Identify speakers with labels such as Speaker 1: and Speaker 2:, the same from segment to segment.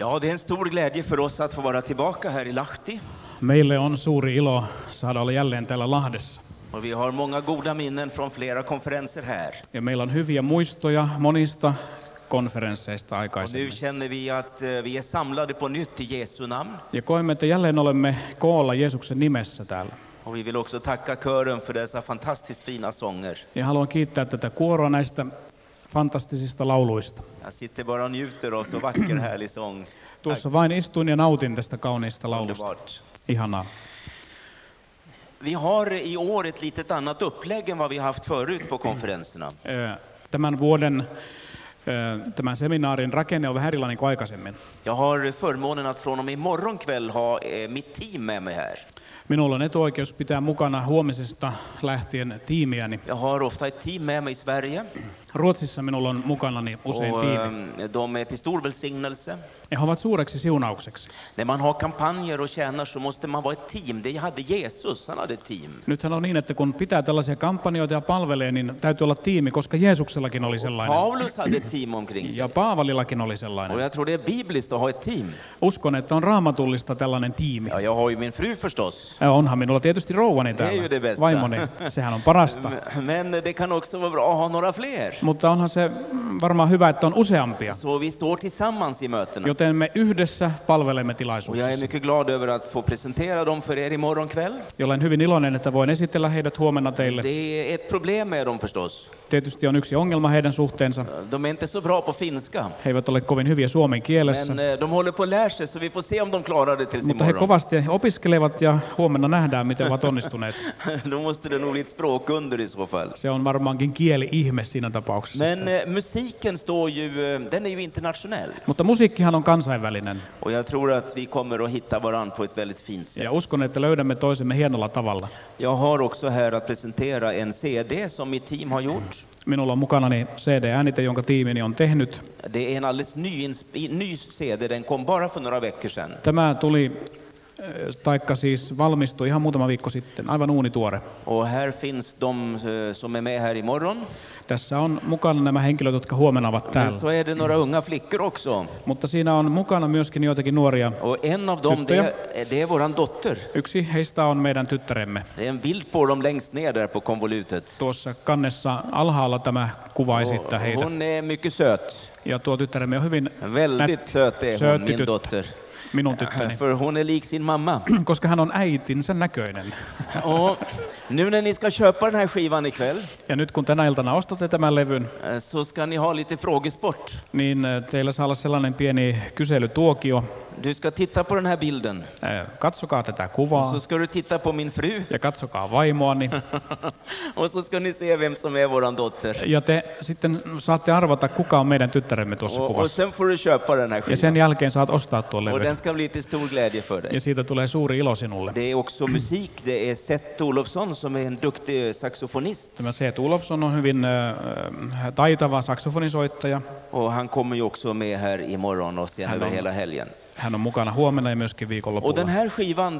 Speaker 1: Ja, det är en stor glädje för oss att få vara tillbaka här i Lahti.
Speaker 2: Meille on suuri ilo saada olla jälleen täällä Lahdessa.
Speaker 1: Och vi har många goda minnen från flera konferenser här.
Speaker 2: Ja meillä on hyviä muistoja monista konferensseista
Speaker 1: Och nu
Speaker 2: aikaisemmin.
Speaker 1: känner vi att vi är samlade på nytt i Jesu namn.
Speaker 2: Ja koemme, että jälleen olemme koolla Jeesuksen nimessä täällä.
Speaker 1: Och vi vill också tacka kören för dessa fantastiskt fina sånger.
Speaker 2: Ja haluan kiittää tätä kuoroa näistä fantastisista lauluista.
Speaker 1: Jag sitter bara och njuter av så vacker härlig sång.
Speaker 2: Tuossa vain istuin ja nautin tästä kauniista laulusta.
Speaker 1: Underbart.
Speaker 2: Ihanaa.
Speaker 1: Vi har i år ett litet annat upplägg än vad vi har haft förut på konferenserna.
Speaker 2: Tämän vuoden tämän seminaarin rakenne on vähän erilainen kuin aikaisemmin.
Speaker 1: Jag har förmånen att från och med imorgon kväll ha mitt team med mig här.
Speaker 2: Minulla on etuoikeus pitää mukana huomisesta lähtien tiimiäni.
Speaker 1: Jag har ofta ett team med mig i Sverige.
Speaker 2: Ruotsissa minulla on mukanani usein tiimi.
Speaker 1: De är till stor välsignelse.
Speaker 2: Ja he ovat suureksi siunaukseksi.
Speaker 1: När man har kampanjer och tjänar så måste man vara ett team. Det hade Jesus, han hade ett team.
Speaker 2: Nythän on niin, että kun pitää tällaisia kampanjoita ja palvelee, niin täytyy olla tiimi, koska Jeesuksellakin oli sellainen.
Speaker 1: Paulus hade ett team omkring sig.
Speaker 2: Ja Paavalillakin oli
Speaker 1: Och
Speaker 2: sellainen.
Speaker 1: jag tror det är bibliskt att ha ett team.
Speaker 2: Uskon, että on raamatullista tällainen tiimi.
Speaker 1: Ja, jag har ju min fru förstås.
Speaker 2: Ja onhan minulla tietysti rouvani
Speaker 1: Det är ju det
Speaker 2: täällä,
Speaker 1: bästa.
Speaker 2: vaimoni, sehän on parasta.
Speaker 1: Men det kan också vara bra att ha några fler.
Speaker 2: Mutta onhan se varmaan hyvä, että on useampia.
Speaker 1: Så vi står tillsammans i mötena.
Speaker 2: Joten me yhdessä palvelemme
Speaker 1: Och jag är
Speaker 2: tilaisuuksissa.
Speaker 1: mycket glad över att få presentera dem för er imorgon kväll.
Speaker 2: Ja olen hyvin iloinen, että voin esitellä heidät huomenna teille.
Speaker 1: Det är ett problem med dem förstås.
Speaker 2: Tietysti on yksi ongelma heidän suhteensa.
Speaker 1: De är inte så bra på finska.
Speaker 2: He eivät ole kovin hyviä suomen kielessä.
Speaker 1: Men de håller på att lära sig så vi får se om de klarar det tills
Speaker 2: Mutta he
Speaker 1: imorgon.
Speaker 2: kovasti opiskelevat ja huomenna nähdään, miten ovat onnistuneet.
Speaker 1: Då måste det nog bli ett språkunder i så fall.
Speaker 2: Se on varmaankin kieli-ihme siinä tapauksessa.
Speaker 1: Men musiken står ju, den är ju internationell.
Speaker 2: Mutta musiikkihan on kansainvälinen.
Speaker 1: Och jag tror att vi kommer att hitta varann på ett väldigt fint sätt.
Speaker 2: Ja uskon, että löydämme toisemme hienolla tavalla.
Speaker 1: Jag har också här att presentera en CD som mitt team har gjort.
Speaker 2: Minulla on mukanani CD-äänite, jonka tiimini on tehnyt.
Speaker 1: Det är en alldeles ny CD, den kom bara för några veckor sedan.
Speaker 2: Tämä tuli, taikka siis valmistui ihan muutama viikko sitten, aivan uunituore.
Speaker 1: Och här finns de som är med här imorgon.
Speaker 2: Tässä on mukana nämä henkilöt, jotka huomenna ovat
Speaker 1: Men
Speaker 2: täällä.
Speaker 1: så är det några unga flickor också.
Speaker 2: Mutta siinä on mukana myöskin joitakin nuoria.
Speaker 1: Och en av dem, det är våran dotter.
Speaker 2: Yksi heistä on meidän tyttäremme.
Speaker 1: Det är en bild på dem längst ner där på konvolutet.
Speaker 2: Tuossa kannessa alhaalla tämä kuva esittää heitä.
Speaker 1: Hon är mycket söt.
Speaker 2: Ja tuo tyttäremme on hyvin
Speaker 1: Väldigt söt är hon,
Speaker 2: söt
Speaker 1: min
Speaker 2: tyttö.
Speaker 1: dotter.
Speaker 2: Minun tyttöni,
Speaker 1: För hon är lik sin mamma.
Speaker 2: koska hän on äitinsä näköinen.
Speaker 1: Och nu när ni ska köpa den här skivan ikväll
Speaker 2: Ja nyt kun tänä iltana ostatte tämän levyn,
Speaker 1: så ska ni ha lite frågesport.
Speaker 2: niin teillä saa olla sellainen pieni kyselytuokio.
Speaker 1: Du ska titta på den här bilden.
Speaker 2: Katsokaa tätä
Speaker 1: Och
Speaker 2: kuvaa
Speaker 1: så ska du titta på min fru.
Speaker 2: ja katsokaa vaimoani.
Speaker 1: Och så ska ni se vem som är våran dotter.
Speaker 2: Ja te sitten saatte arvata, kuka on meidän tyttäremme tuossa
Speaker 1: Och
Speaker 2: kuvassa.
Speaker 1: sen får du köpa den här
Speaker 2: Ja
Speaker 1: skivan.
Speaker 2: sen jälkeen saat ostaa tuon
Speaker 1: Och
Speaker 2: levyn.
Speaker 1: den ska bli till stor glädje för dig.
Speaker 2: Ja siitä tulee suuri ilo sinulle.
Speaker 1: Det är också musik. Det är Seth Olofsson som är en duktig saxofonist.
Speaker 2: Tämä Seet Olofsson on hyvin taitava saksofonisoittaja.
Speaker 1: Och han kommer ju också med här imorgon och sen över hela helgen.
Speaker 2: Hän on mukana huomenna ja myöskin
Speaker 1: Och
Speaker 2: viikonlopulla.
Speaker 1: den här skivan,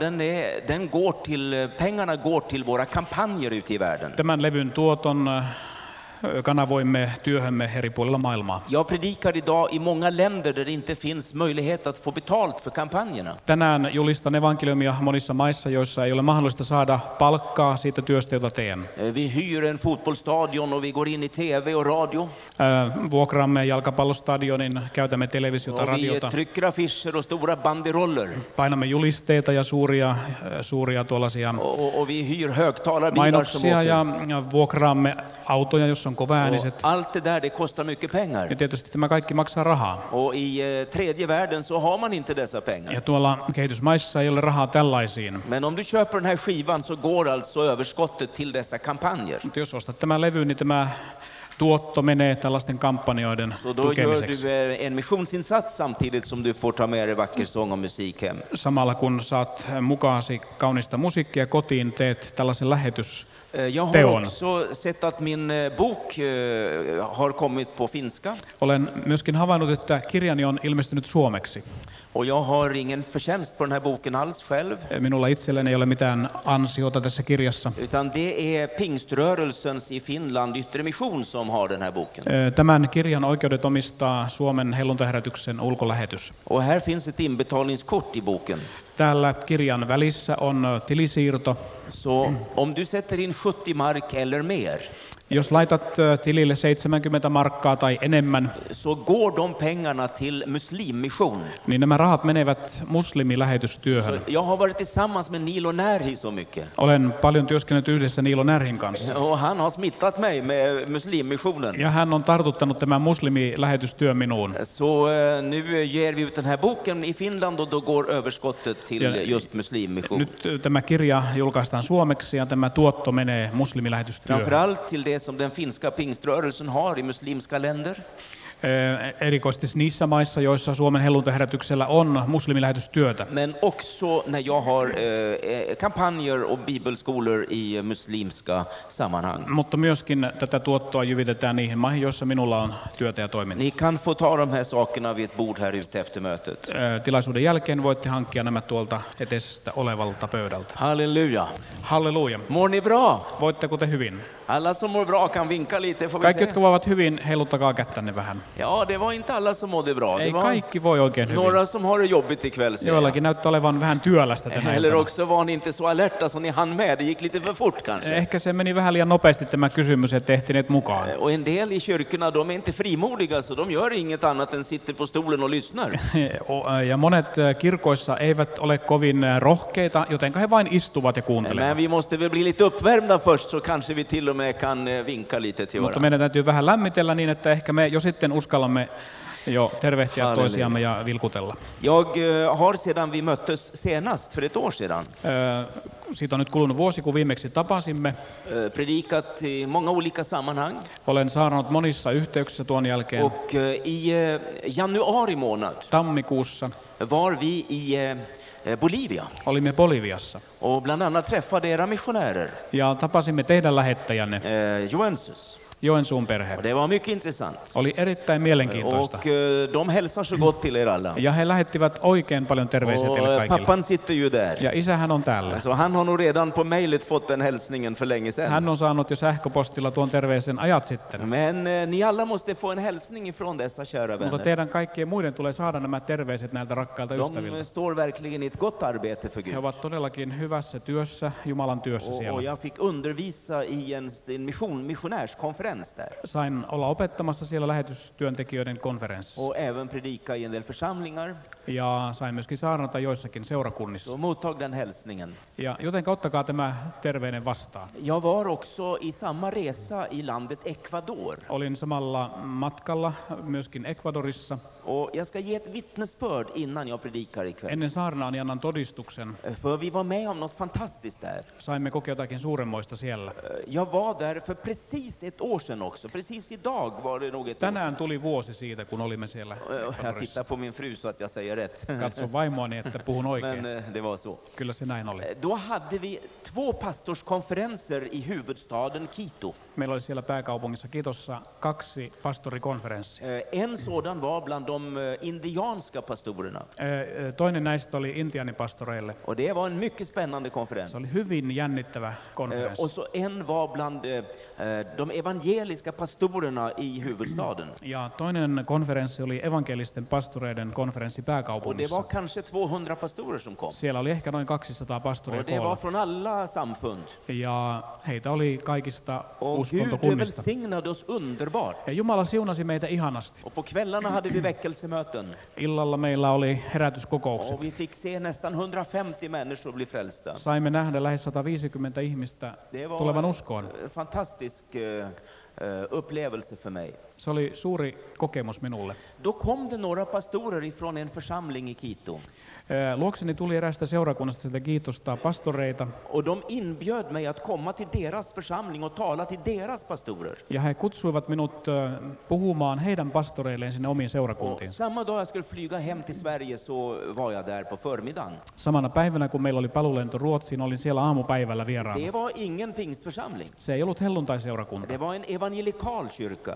Speaker 1: pengarna går till våra kampanjer ute i världen.
Speaker 2: Tämän levyn tuoton kanavoimme työhömme eri puolilla maailmaa.
Speaker 1: Jag predikar idag i många länder där det inte finns möjlighet att få betalt för kampanjerna.
Speaker 2: Tänään julistan evankeliumia monissa maissa, joissa ei ole mahdollista saada palkkaa siitä työstä, jota teen.
Speaker 1: Vi hyr en fotbollsstadion och vi går in i TV och radio.
Speaker 2: Vuokraamme jalkapallostadionin, käytämme televisiota,
Speaker 1: Och vi
Speaker 2: radiota,
Speaker 1: trycker affischer och stora banderoller.
Speaker 2: painamme julisteita ja suuria tuollaisia
Speaker 1: Och vi hyr högtalarbilar som
Speaker 2: mainoksia
Speaker 1: åker.
Speaker 2: ja vuokraamme autoja, jossa on kovaääniset.
Speaker 1: Och allt det där, det kostar mycket pengar.
Speaker 2: Ja tietysti tämä kaikki maksaa rahaa.
Speaker 1: Och i tredje världen så har man inte dessa pengar.
Speaker 2: Ja tuolla kehitysmaissa ei ole rahaa tällaisiin.
Speaker 1: Men om du köper den här skivan så går alltså överskottet till dessa kampanjer.
Speaker 2: Mutta jos ostat tämän levyn, niin tämä tuotto menee tällaisten kampanjoiden
Speaker 1: Så då gör
Speaker 2: tukemiseksi.
Speaker 1: du en missionsinsats samtidigt som du får ta med dig vacker sång och musik hem.
Speaker 2: Samalla kun saat mukaasi kaunista musiikkia kotiin, teet tällaisen
Speaker 1: Jag har
Speaker 2: teon.
Speaker 1: också sett att min bok har kommit på finska.
Speaker 2: Olen myöskin havainnut, että kirjani on ilmestynyt suomeksi.
Speaker 1: Och jag har ingen förtjänst på den här boken alls själv.
Speaker 2: Minulla itselläni ei ole mitään ansiota tässä kirjassa.
Speaker 1: Utan det är pingströrelsens i Finland Yttre Mission som har den här boken.
Speaker 2: Tämän kirjan oikeudet omistaa Suomen helluntaherätyksen ulkolähetys.
Speaker 1: Och här finns ett inbetalningskort i boken.
Speaker 2: Täällä kirjan välissä on tilisiirto.
Speaker 1: Så om du sätter in 70 mark eller mer,
Speaker 2: Jos laitat tilille 70 markkaa tai enemmän,
Speaker 1: så går de pengarna till muslimmission.
Speaker 2: niin nämä rahat menevät muslimilähetystyöhön.
Speaker 1: Så jag har varit tillsammans med Nilo Närhi så mycket.
Speaker 2: Olen paljon työskennellyt yhdessä Niilo Närhin kanssa.
Speaker 1: Och han har smittat mig med muslimmissionen.
Speaker 2: Ja hän on tartuttanut tämän muslimilähetystyön minuun.
Speaker 1: Så nu ger vi ut den här boken i Finland och då går överskottet till just muslimmission.
Speaker 2: Nyt tämä kirja julkaistaan suomeksi ja tämä tuotto menee muslimilähetystyöhön.
Speaker 1: Framförallt till det som den finska pingströrelsen har i muslimska länder.
Speaker 2: Erikoisesti niissä maissa, joissa Suomen helluntaherätyksellä on muslimilähetystyötä.
Speaker 1: Men också när jag har kampanjer och bibelskolor i muslimska sammanhang.
Speaker 2: Mutta myöskin tätä tuottoa jyvitetään niihin maihin, joissa minulla on työtä ja toimintaa.
Speaker 1: Ni kan få ta de här sakerna vid ett bord här ute efter mötet.
Speaker 2: Tilaisuuden jälkeen voitte hankkia nämä tuolta etestä olevalta pöydältä.
Speaker 1: Halleluja.
Speaker 2: Halleluja.
Speaker 1: Mår ni bra?
Speaker 2: Voitteko te hyvin?
Speaker 1: Alla som mår bra kan vinka lite, får vi
Speaker 2: Kaikki,
Speaker 1: se.
Speaker 2: jotka voivat hyvin, heiluttakaa kättänne vähän.
Speaker 1: Ja, det var inte alla som mådde bra. Det
Speaker 2: Ei
Speaker 1: var
Speaker 2: kaikki voi oikein hyvin.
Speaker 1: några som har det jobbigt ikväll, säger jag.
Speaker 2: Joillakin näyttää olevan vähän työlästä tänä
Speaker 1: Eller
Speaker 2: iltana.
Speaker 1: också var ni inte så alerta så ni hann med. Det gick lite för fort kanske.
Speaker 2: Ehkä se meni vähän liian nopeasti tämä kysymys, että ehtineet mukaan.
Speaker 1: Och en del i kyrkorna, de är inte frimodiga, så de gör inget annat än sitter på stolen och lyssnar.
Speaker 2: Ja monet kirkoissa eivät ole kovin rohkeita, joten he vain istuvat ja kuuntelevat.
Speaker 1: Men vi måste väl bli lite uppvärmda först, så kanske vi till och med kan vinka lite till
Speaker 2: Mutta
Speaker 1: varandra.
Speaker 2: meidän täytyy vähän lämmitellä niin, että ehkä me jo sitten uskallamme jo tervehtiä
Speaker 1: Halleluja.
Speaker 2: toisiamme ja vilkutella.
Speaker 1: Jag har sedan vi möttes senast för ett år sedan
Speaker 2: Siitä on nyt kulunut vuosi, kun viimeksi tapasimme.
Speaker 1: predikat i många olika sammanhang.
Speaker 2: Olen saarnannut monissa yhteyksissä tuon jälkeen.
Speaker 1: Och i januari månad
Speaker 2: Tammikuussa
Speaker 1: var vi i Bolivia
Speaker 2: olimme Boliviassa
Speaker 1: och bland annat träffade era missionärer,
Speaker 2: ja tapasimme teidän lähettäjänne,
Speaker 1: Joensus.
Speaker 2: Joensuun perhe.
Speaker 1: Och det var mycket intressant.
Speaker 2: Oli erittäin mielenkiintoista.
Speaker 1: Och de hälsar så gott till er alla.
Speaker 2: Ja he lähettivät oikein paljon terveisiä teille
Speaker 1: Och
Speaker 2: kaikille.
Speaker 1: pappan sitter ju där.
Speaker 2: Ja isähän on täällä.
Speaker 1: Så han har nog redan på mejlet fått den hälsningen för länge sedan.
Speaker 2: Hän on saanut jo sähköpostilla tuon terveisen ajat sitten.
Speaker 1: Men ni alla måste få en hälsning ifrån dessa kära
Speaker 2: Mutta
Speaker 1: vänner.
Speaker 2: teidän kaikkien muiden tulee saada nämä terveiset näiltä rakkailta
Speaker 1: De
Speaker 2: ystäviltä.
Speaker 1: står verkligen i ett gott arbete för
Speaker 2: He
Speaker 1: Gud.
Speaker 2: ovat todellakin hyvässä työssä, Jumalan työssä
Speaker 1: Och
Speaker 2: siellä.
Speaker 1: jag fick undervisa i en missionärskonferens där.
Speaker 2: Sain olla opettamassa siellä lähetystyöntekijöiden konferenssissa.
Speaker 1: Och även predika i en del församlingar.
Speaker 2: Ja sain myöskin saarnata joissakin seurakunnissa.
Speaker 1: Så mottag den hälsningen.
Speaker 2: Ja joten ottakaa tämä terveinen vastaan.
Speaker 1: Jag var också i samma resa i landet Ecuador.
Speaker 2: Olin samalla matkalla myöskin Ecuadorissa.
Speaker 1: Och jag ska ge ett vittnesbörd innan jag predikar ikväll.
Speaker 2: Ennen saarnaani annan todistuksen.
Speaker 1: För vi var med om något fantastiskt där.
Speaker 2: Saimme kokea jotakin suuremmoista siellä.
Speaker 1: Jag var där för precis ett år sedan också. Precis idag var det nog ett år
Speaker 2: Tänään tuli vuosi siitä, kun olimme siellä
Speaker 1: sedan. Jag
Speaker 2: Ecuadorissa.
Speaker 1: tittar på min fru så att jag säger rätt.
Speaker 2: Katso vaimoani, että puhun oikein.
Speaker 1: Men det var så.
Speaker 2: Kyllä se näin oli.
Speaker 1: Då hade vi 2 pastorskonferenser i huvudstaden Quito.
Speaker 2: Meillä oli siellä pääkaupungissa Kitossa 2 pastorikonferenssia.
Speaker 1: En sådan var bland de indianska pastorerna.
Speaker 2: Toinen näistä oli intiaanipastoreille.
Speaker 1: Och det var en mycket spännande konferens.
Speaker 2: Se oli hyvin jännittävä konferenssi.
Speaker 1: Och så en var bland de evangeliska pastorerna i huvudstaden.
Speaker 2: Ja toinen konferenssi oli evankelisten pastoreiden konferenssi
Speaker 1: Och det
Speaker 2: pääkaupungissa.
Speaker 1: var kanske 200 pastorer som kom.
Speaker 2: Siellä oli ehkä noin 200 pastoria
Speaker 1: Och det var
Speaker 2: koolla.
Speaker 1: från alla samfund.
Speaker 2: Ja heitä oli kaikista
Speaker 1: Och Gud
Speaker 2: uskontokunnista.
Speaker 1: välsignade oss underbart.
Speaker 2: Ja Jumala siunasi meitä ihanasti.
Speaker 1: Och på kvällarna hade vi väckelsemöten.
Speaker 2: Illalla meillä oli herätyskokoukset.
Speaker 1: Och vi fick se nästan 150 människor bli frälsta.
Speaker 2: Saimme nähdä lähes 150 ihmistä
Speaker 1: Det
Speaker 2: tulevan
Speaker 1: var
Speaker 2: uskoon.
Speaker 1: en fantastisk upplevelse för mig.
Speaker 2: Se oli suuri kokemus minulle.
Speaker 1: Då kom det några pastorer ifrån en församling i Quito.
Speaker 2: Luokseni tuli eräästä seurakunnasta sieltä Kiitosta pastoreita,
Speaker 1: Och de inbjöd mig att komma till deras församling och tala till deras pastorer.
Speaker 2: ja he kutsuivat minut puhumaan heidän pastoreilleen sinne omiin
Speaker 1: Och
Speaker 2: seurakuntiin.
Speaker 1: samma dag jag skulle flyga hem till Sverige så var jag där på förmiddagen.
Speaker 2: Samana päivänä, kun meillä oli paluulento Ruotsiin, olin siellä aamupäivällä vieraana.
Speaker 1: Det var ingen pingstförsamling.
Speaker 2: Se ei ollut helluntai-seurakunta.
Speaker 1: Det var en evangelikal kyrka.
Speaker 2: Se oli tämmöinen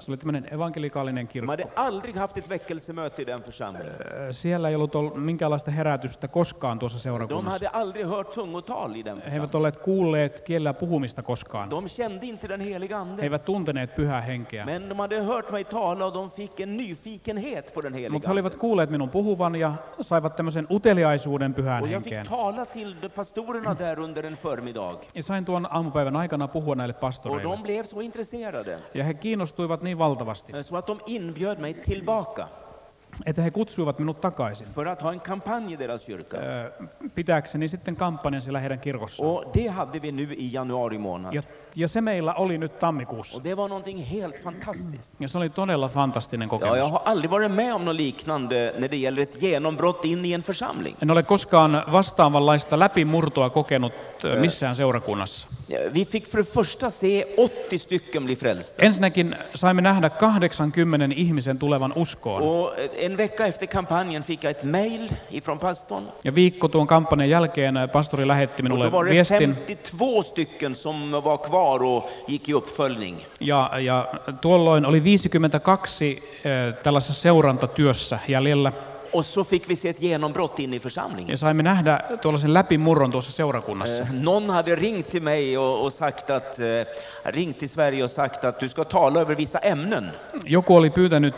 Speaker 2: Englannin evankelikaalinen
Speaker 1: De
Speaker 2: kirkko.
Speaker 1: hade aldrig haft ett väckelsemöte i den församlingen.
Speaker 2: Siellä ei ollut minkäänlaista herätystä koskaan tuossa
Speaker 1: De
Speaker 2: seurakunnassa.
Speaker 1: hade aldrig hört tungotal i den
Speaker 2: He eivät
Speaker 1: församlingen.
Speaker 2: olleet kuulleet kielellä puhumista koskaan.
Speaker 1: De kände inte den heliga
Speaker 2: He
Speaker 1: ande.
Speaker 2: eivät tunteneet pyhää henkeä.
Speaker 1: Men de hade hört mig tala och de fick en nyfikenhet på den
Speaker 2: Mutta
Speaker 1: heliga
Speaker 2: he olivat
Speaker 1: ande.
Speaker 2: kuulleet minun puhuvan ja saivat tämmöisen uteliaisuuden pyhään
Speaker 1: Och jag fick
Speaker 2: henkeen.
Speaker 1: tala till de pastorerna där under en förmiddag.
Speaker 2: Ja sain tuon aamupäivän aikana puhua näille
Speaker 1: Och
Speaker 2: pastoreille.
Speaker 1: de blev så intresserade
Speaker 2: Ja he kiinnostuivat niin valtavasti,
Speaker 1: så att de inbjöd mig tillbaka
Speaker 2: että he kutsuivat minut takaisin
Speaker 1: för att ha en kampanj i deras kyrka.
Speaker 2: pitääkseni sitten kampanjan siellä heidän kirkossaan.
Speaker 1: Och det hade vi nu i januari månad.
Speaker 2: Ja se meillä oli nyt tammikuussa.
Speaker 1: Och det var någonting helt fantastiskt.
Speaker 2: Ja se oli todella fantastinen
Speaker 1: Ja,
Speaker 2: kokemus.
Speaker 1: jag har aldrig varit med om något liknande när det gäller ett genombrott in i en församling.
Speaker 2: En ole koskaan vastaavanlaista läpimurtoa kokenut missään seurakunnassa.
Speaker 1: Vi fick för det första se 80 stycken bli frälsta.
Speaker 2: Ensinnäkin saimme nähdä 80 ihmisen tulevan uskoon.
Speaker 1: Och en vecka efter kampanjen fick jag ett mejl ifrån pastorn.
Speaker 2: Ja viikko tuon kampanjan jälkeen pastori lähetti
Speaker 1: Och
Speaker 2: minulle
Speaker 1: då var det
Speaker 2: viestin.
Speaker 1: 52 stycken som var kvar och gick i uppföljning.
Speaker 2: Ja tuolloin oli 52 tällaisessa seurantatyössä jäljellä.
Speaker 1: Och så fick vi se ett genombrott in i församlingen.
Speaker 2: Ja saimme nähdä tuollaisen läpimurron tuossa seurakunnassa.
Speaker 1: Någon hade ringt till mig och sagt att, ringt till Sverige och sagt att du ska tala över vissa ämnen.
Speaker 2: Joku oli pyytänyt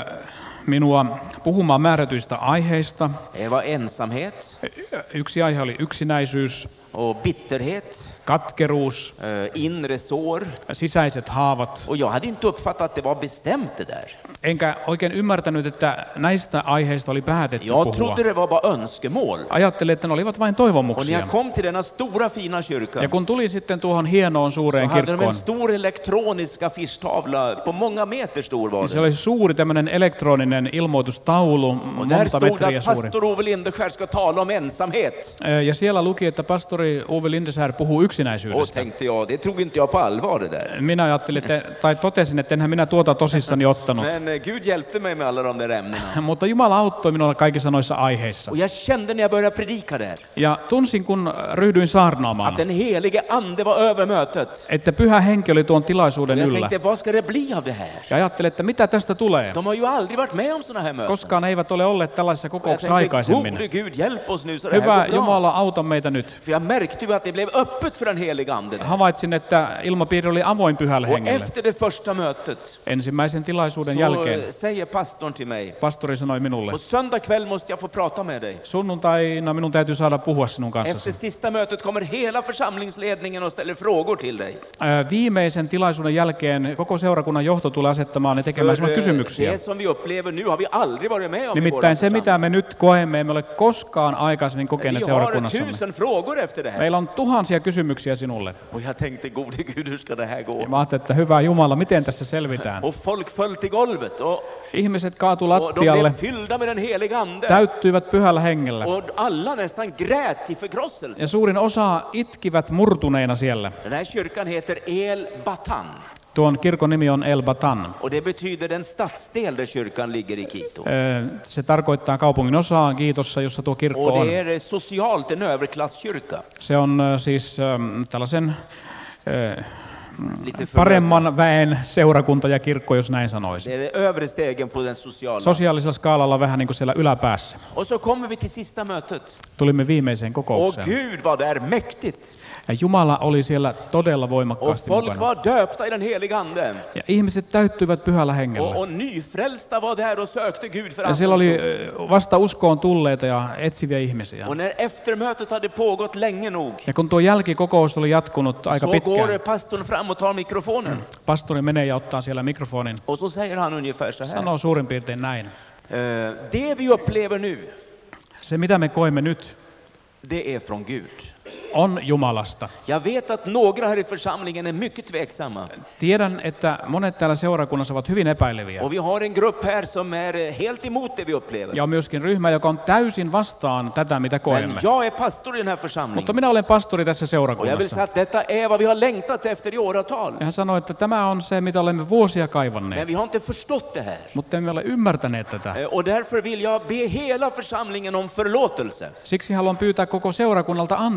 Speaker 2: minua puhumaan määrätyistä aiheista.
Speaker 1: Det var ensamhet
Speaker 2: Yksi aihe oli yksinäisyys,
Speaker 1: och bitterhet,
Speaker 2: katkeruus,
Speaker 1: inre sår.
Speaker 2: sisäiset haavat.
Speaker 1: Och jag hade inte uppfattat att det var bestämt det där.
Speaker 2: Enkä oikein ymmärtänyt, että näistä aiheista oli päätetty
Speaker 1: Jag
Speaker 2: puhua.
Speaker 1: trodde det var bara önskemål.
Speaker 2: Ajattelin, että ne olivat vain
Speaker 1: Och när
Speaker 2: toivomuksia.
Speaker 1: jag kom till denna stora fina
Speaker 2: Ja
Speaker 1: kyrka
Speaker 2: kun tuli sitten tuohon hienoon
Speaker 1: så
Speaker 2: suureen
Speaker 1: hade de en
Speaker 2: kirkkoon,
Speaker 1: stor elektronisk affischtavla, på många meter stor var
Speaker 2: niin se
Speaker 1: den.
Speaker 2: oli suuri tämmöinen elektroninen ilmoitustaulu,
Speaker 1: Och där
Speaker 2: monta
Speaker 1: stod
Speaker 2: metriä
Speaker 1: att
Speaker 2: suuri.
Speaker 1: pastor Ove Lindeskär ska tala om ensamhet.
Speaker 2: Ja siellä luki, että pastori Uwe Lindesär puhuu
Speaker 1: Och
Speaker 2: yksinäisyydestä.
Speaker 1: tänkte jag, det tog inte jag på allvar det där.
Speaker 2: Minä ajattelin, tai totesin, että enhän minä tuota tosissani ottanut.
Speaker 1: Men Gud hjälpte mig med alla de där ämnena.
Speaker 2: Mutta Jumala auttoi minua kaikissa noissa aiheissa.
Speaker 1: Och jag kände när jag började predika där
Speaker 2: Ja tunsin, kun ryhdyin saarnaamaan,
Speaker 1: att den helige ande var över mötet.
Speaker 2: että pyhä henki oli tuon
Speaker 1: Och
Speaker 2: tilaisuuden
Speaker 1: jag
Speaker 2: yllä.
Speaker 1: tänkte, vad ska det bli av det här?
Speaker 2: Ja ajattelin, että mitä tästä tulee.
Speaker 1: De har ju aldrig varit med om såna här möten.
Speaker 2: Koskaan eivät ole olleet tällaisissa
Speaker 1: Och jag
Speaker 2: kokouksissa
Speaker 1: tänkte,
Speaker 2: aikaisemmin.
Speaker 1: gode Gud, hjälp oss nu så det här
Speaker 2: Hyvä
Speaker 1: går bra.
Speaker 2: Jumala, auta meitä nyt.
Speaker 1: För jag märkte ju att det blev öppet för den heliga ande där.
Speaker 2: Havaitsin, että ilmapiiri oli avoin pyhälle
Speaker 1: Och
Speaker 2: hengelle.
Speaker 1: efter det första mötet
Speaker 2: Ensimmäisen tilaisuuden
Speaker 1: så
Speaker 2: jälkeen
Speaker 1: säger pastorn till mig,
Speaker 2: pastori sanoi minulle,
Speaker 1: på söndag kväll måste jag få prata med dig.
Speaker 2: sunnuntaina minun täytyy saada puhua sinun kanssasi.
Speaker 1: Efter sista mötet kommer hela församlingsledningen och ställer frågor till dig.
Speaker 2: Viimeisen tilaisuuden jälkeen koko seurakunnan johto tulee asettamaan ja tekemään sinulle kysymyksiä.
Speaker 1: det som vi upplever nu har vi aldrig varit med om i vår
Speaker 2: Nimittäin se,
Speaker 1: församling.
Speaker 2: mitä me nyt koemme, emme ole koskaan aikaisemmin
Speaker 1: Vi
Speaker 2: kokeneet
Speaker 1: har
Speaker 2: seurakunnassamme.
Speaker 1: 1000 frågor efter det här.
Speaker 2: Meillä on tuhansia kysymyksiä sinulle.
Speaker 1: Och jag tänkte, gode Gud, hur ska det här gå?
Speaker 2: Ja mä ajattelin, että hyvä Jumala, miten tässä selvitään?
Speaker 1: Och folk föll till golvet och
Speaker 2: Ihmiset kaatu
Speaker 1: de blev
Speaker 2: lattialle,
Speaker 1: fyllda med den heliga ande.
Speaker 2: täyttyivät pyhällä hengellä.
Speaker 1: Och alla nästan grät i förkrosselse.
Speaker 2: Ja suurin osa itkivät murtuneina siellä.
Speaker 1: Den här kyrkan heter El Batan.
Speaker 2: Tuon kirkon nimi on El Batan.
Speaker 1: Och det betyder den stadsdel där kyrkan ligger i Quito.
Speaker 2: Se tarkoittaa kaupungin osaa Kiitossa, jossa tuo kirkko
Speaker 1: Och
Speaker 2: on.
Speaker 1: det är socialt en överklasskyrka.
Speaker 2: Se on siis tällaisen
Speaker 1: Lite för
Speaker 2: paremman väen seurakunta ja kirkko, jos näin sanoisi.
Speaker 1: det är det övre stegen på den sociala.
Speaker 2: Sosiaalisella skaalalla vähän niin kuin siellä yläpäässä.
Speaker 1: Och så kommer vi till sista mötet.
Speaker 2: Tulimme viimeiseen
Speaker 1: Och
Speaker 2: kokoukseen.
Speaker 1: Gud var där mäktigt.
Speaker 2: Ja Jumala oli siellä todella
Speaker 1: Och
Speaker 2: voimakkaasti
Speaker 1: folk
Speaker 2: mukana.
Speaker 1: var döpta i den heliga anden.
Speaker 2: Ja ihmiset täyttyivät pyhällä hengellä.
Speaker 1: Och nyfrälsta var där och sökte Gud för
Speaker 2: Ja siellä
Speaker 1: andens
Speaker 2: oli
Speaker 1: skull.
Speaker 2: vasta uskoon tulleita ja etsiviä ihmisiä.
Speaker 1: Och när eftermötet hade pågått länge nog
Speaker 2: Ja kun tuo jälkikokous oli jatkunut aika
Speaker 1: så
Speaker 2: pitkään,
Speaker 1: går pastorn fram och tar mikrofonen.
Speaker 2: pastori menee ja ottaa siellä mikrofonin.
Speaker 1: Och så säger han ungefär så här.
Speaker 2: Sanoo suurin piirtein näin.
Speaker 1: Det vi upplever nu,
Speaker 2: Se mitä me koemme nyt
Speaker 1: det är från Gud.
Speaker 2: on Jumalasta.
Speaker 1: Jag vet att några här i församlingen är mycket tveksamma.
Speaker 2: Tiedän, että monet täällä seurakunnassa ovat hyvin epäileviä.
Speaker 1: Och vi har en grupp här som är helt emot det vi upplever.
Speaker 2: Ja on myöskin ryhmä, joka on täysin vastaan tätä, mitä
Speaker 1: Men
Speaker 2: koemme.
Speaker 1: jag är pastor i den här församlingen.
Speaker 2: Mutta minä olen pastori tässä
Speaker 1: Och jag vill
Speaker 2: seurakunnassa.
Speaker 1: säga att detta är vad vi har längtat efter i åratal.
Speaker 2: Ja hän sanoi, että tämä on se, mitä olemme vuosia
Speaker 1: Men
Speaker 2: kaivanneet.
Speaker 1: vi har inte förstått det här.
Speaker 2: Mutta emme ole ymmärtäneet tätä.
Speaker 1: Och därför vill jag be hela församlingen om förlåtelse.
Speaker 2: Siksi haluan pyytää koko seurakunnalta anteeksi.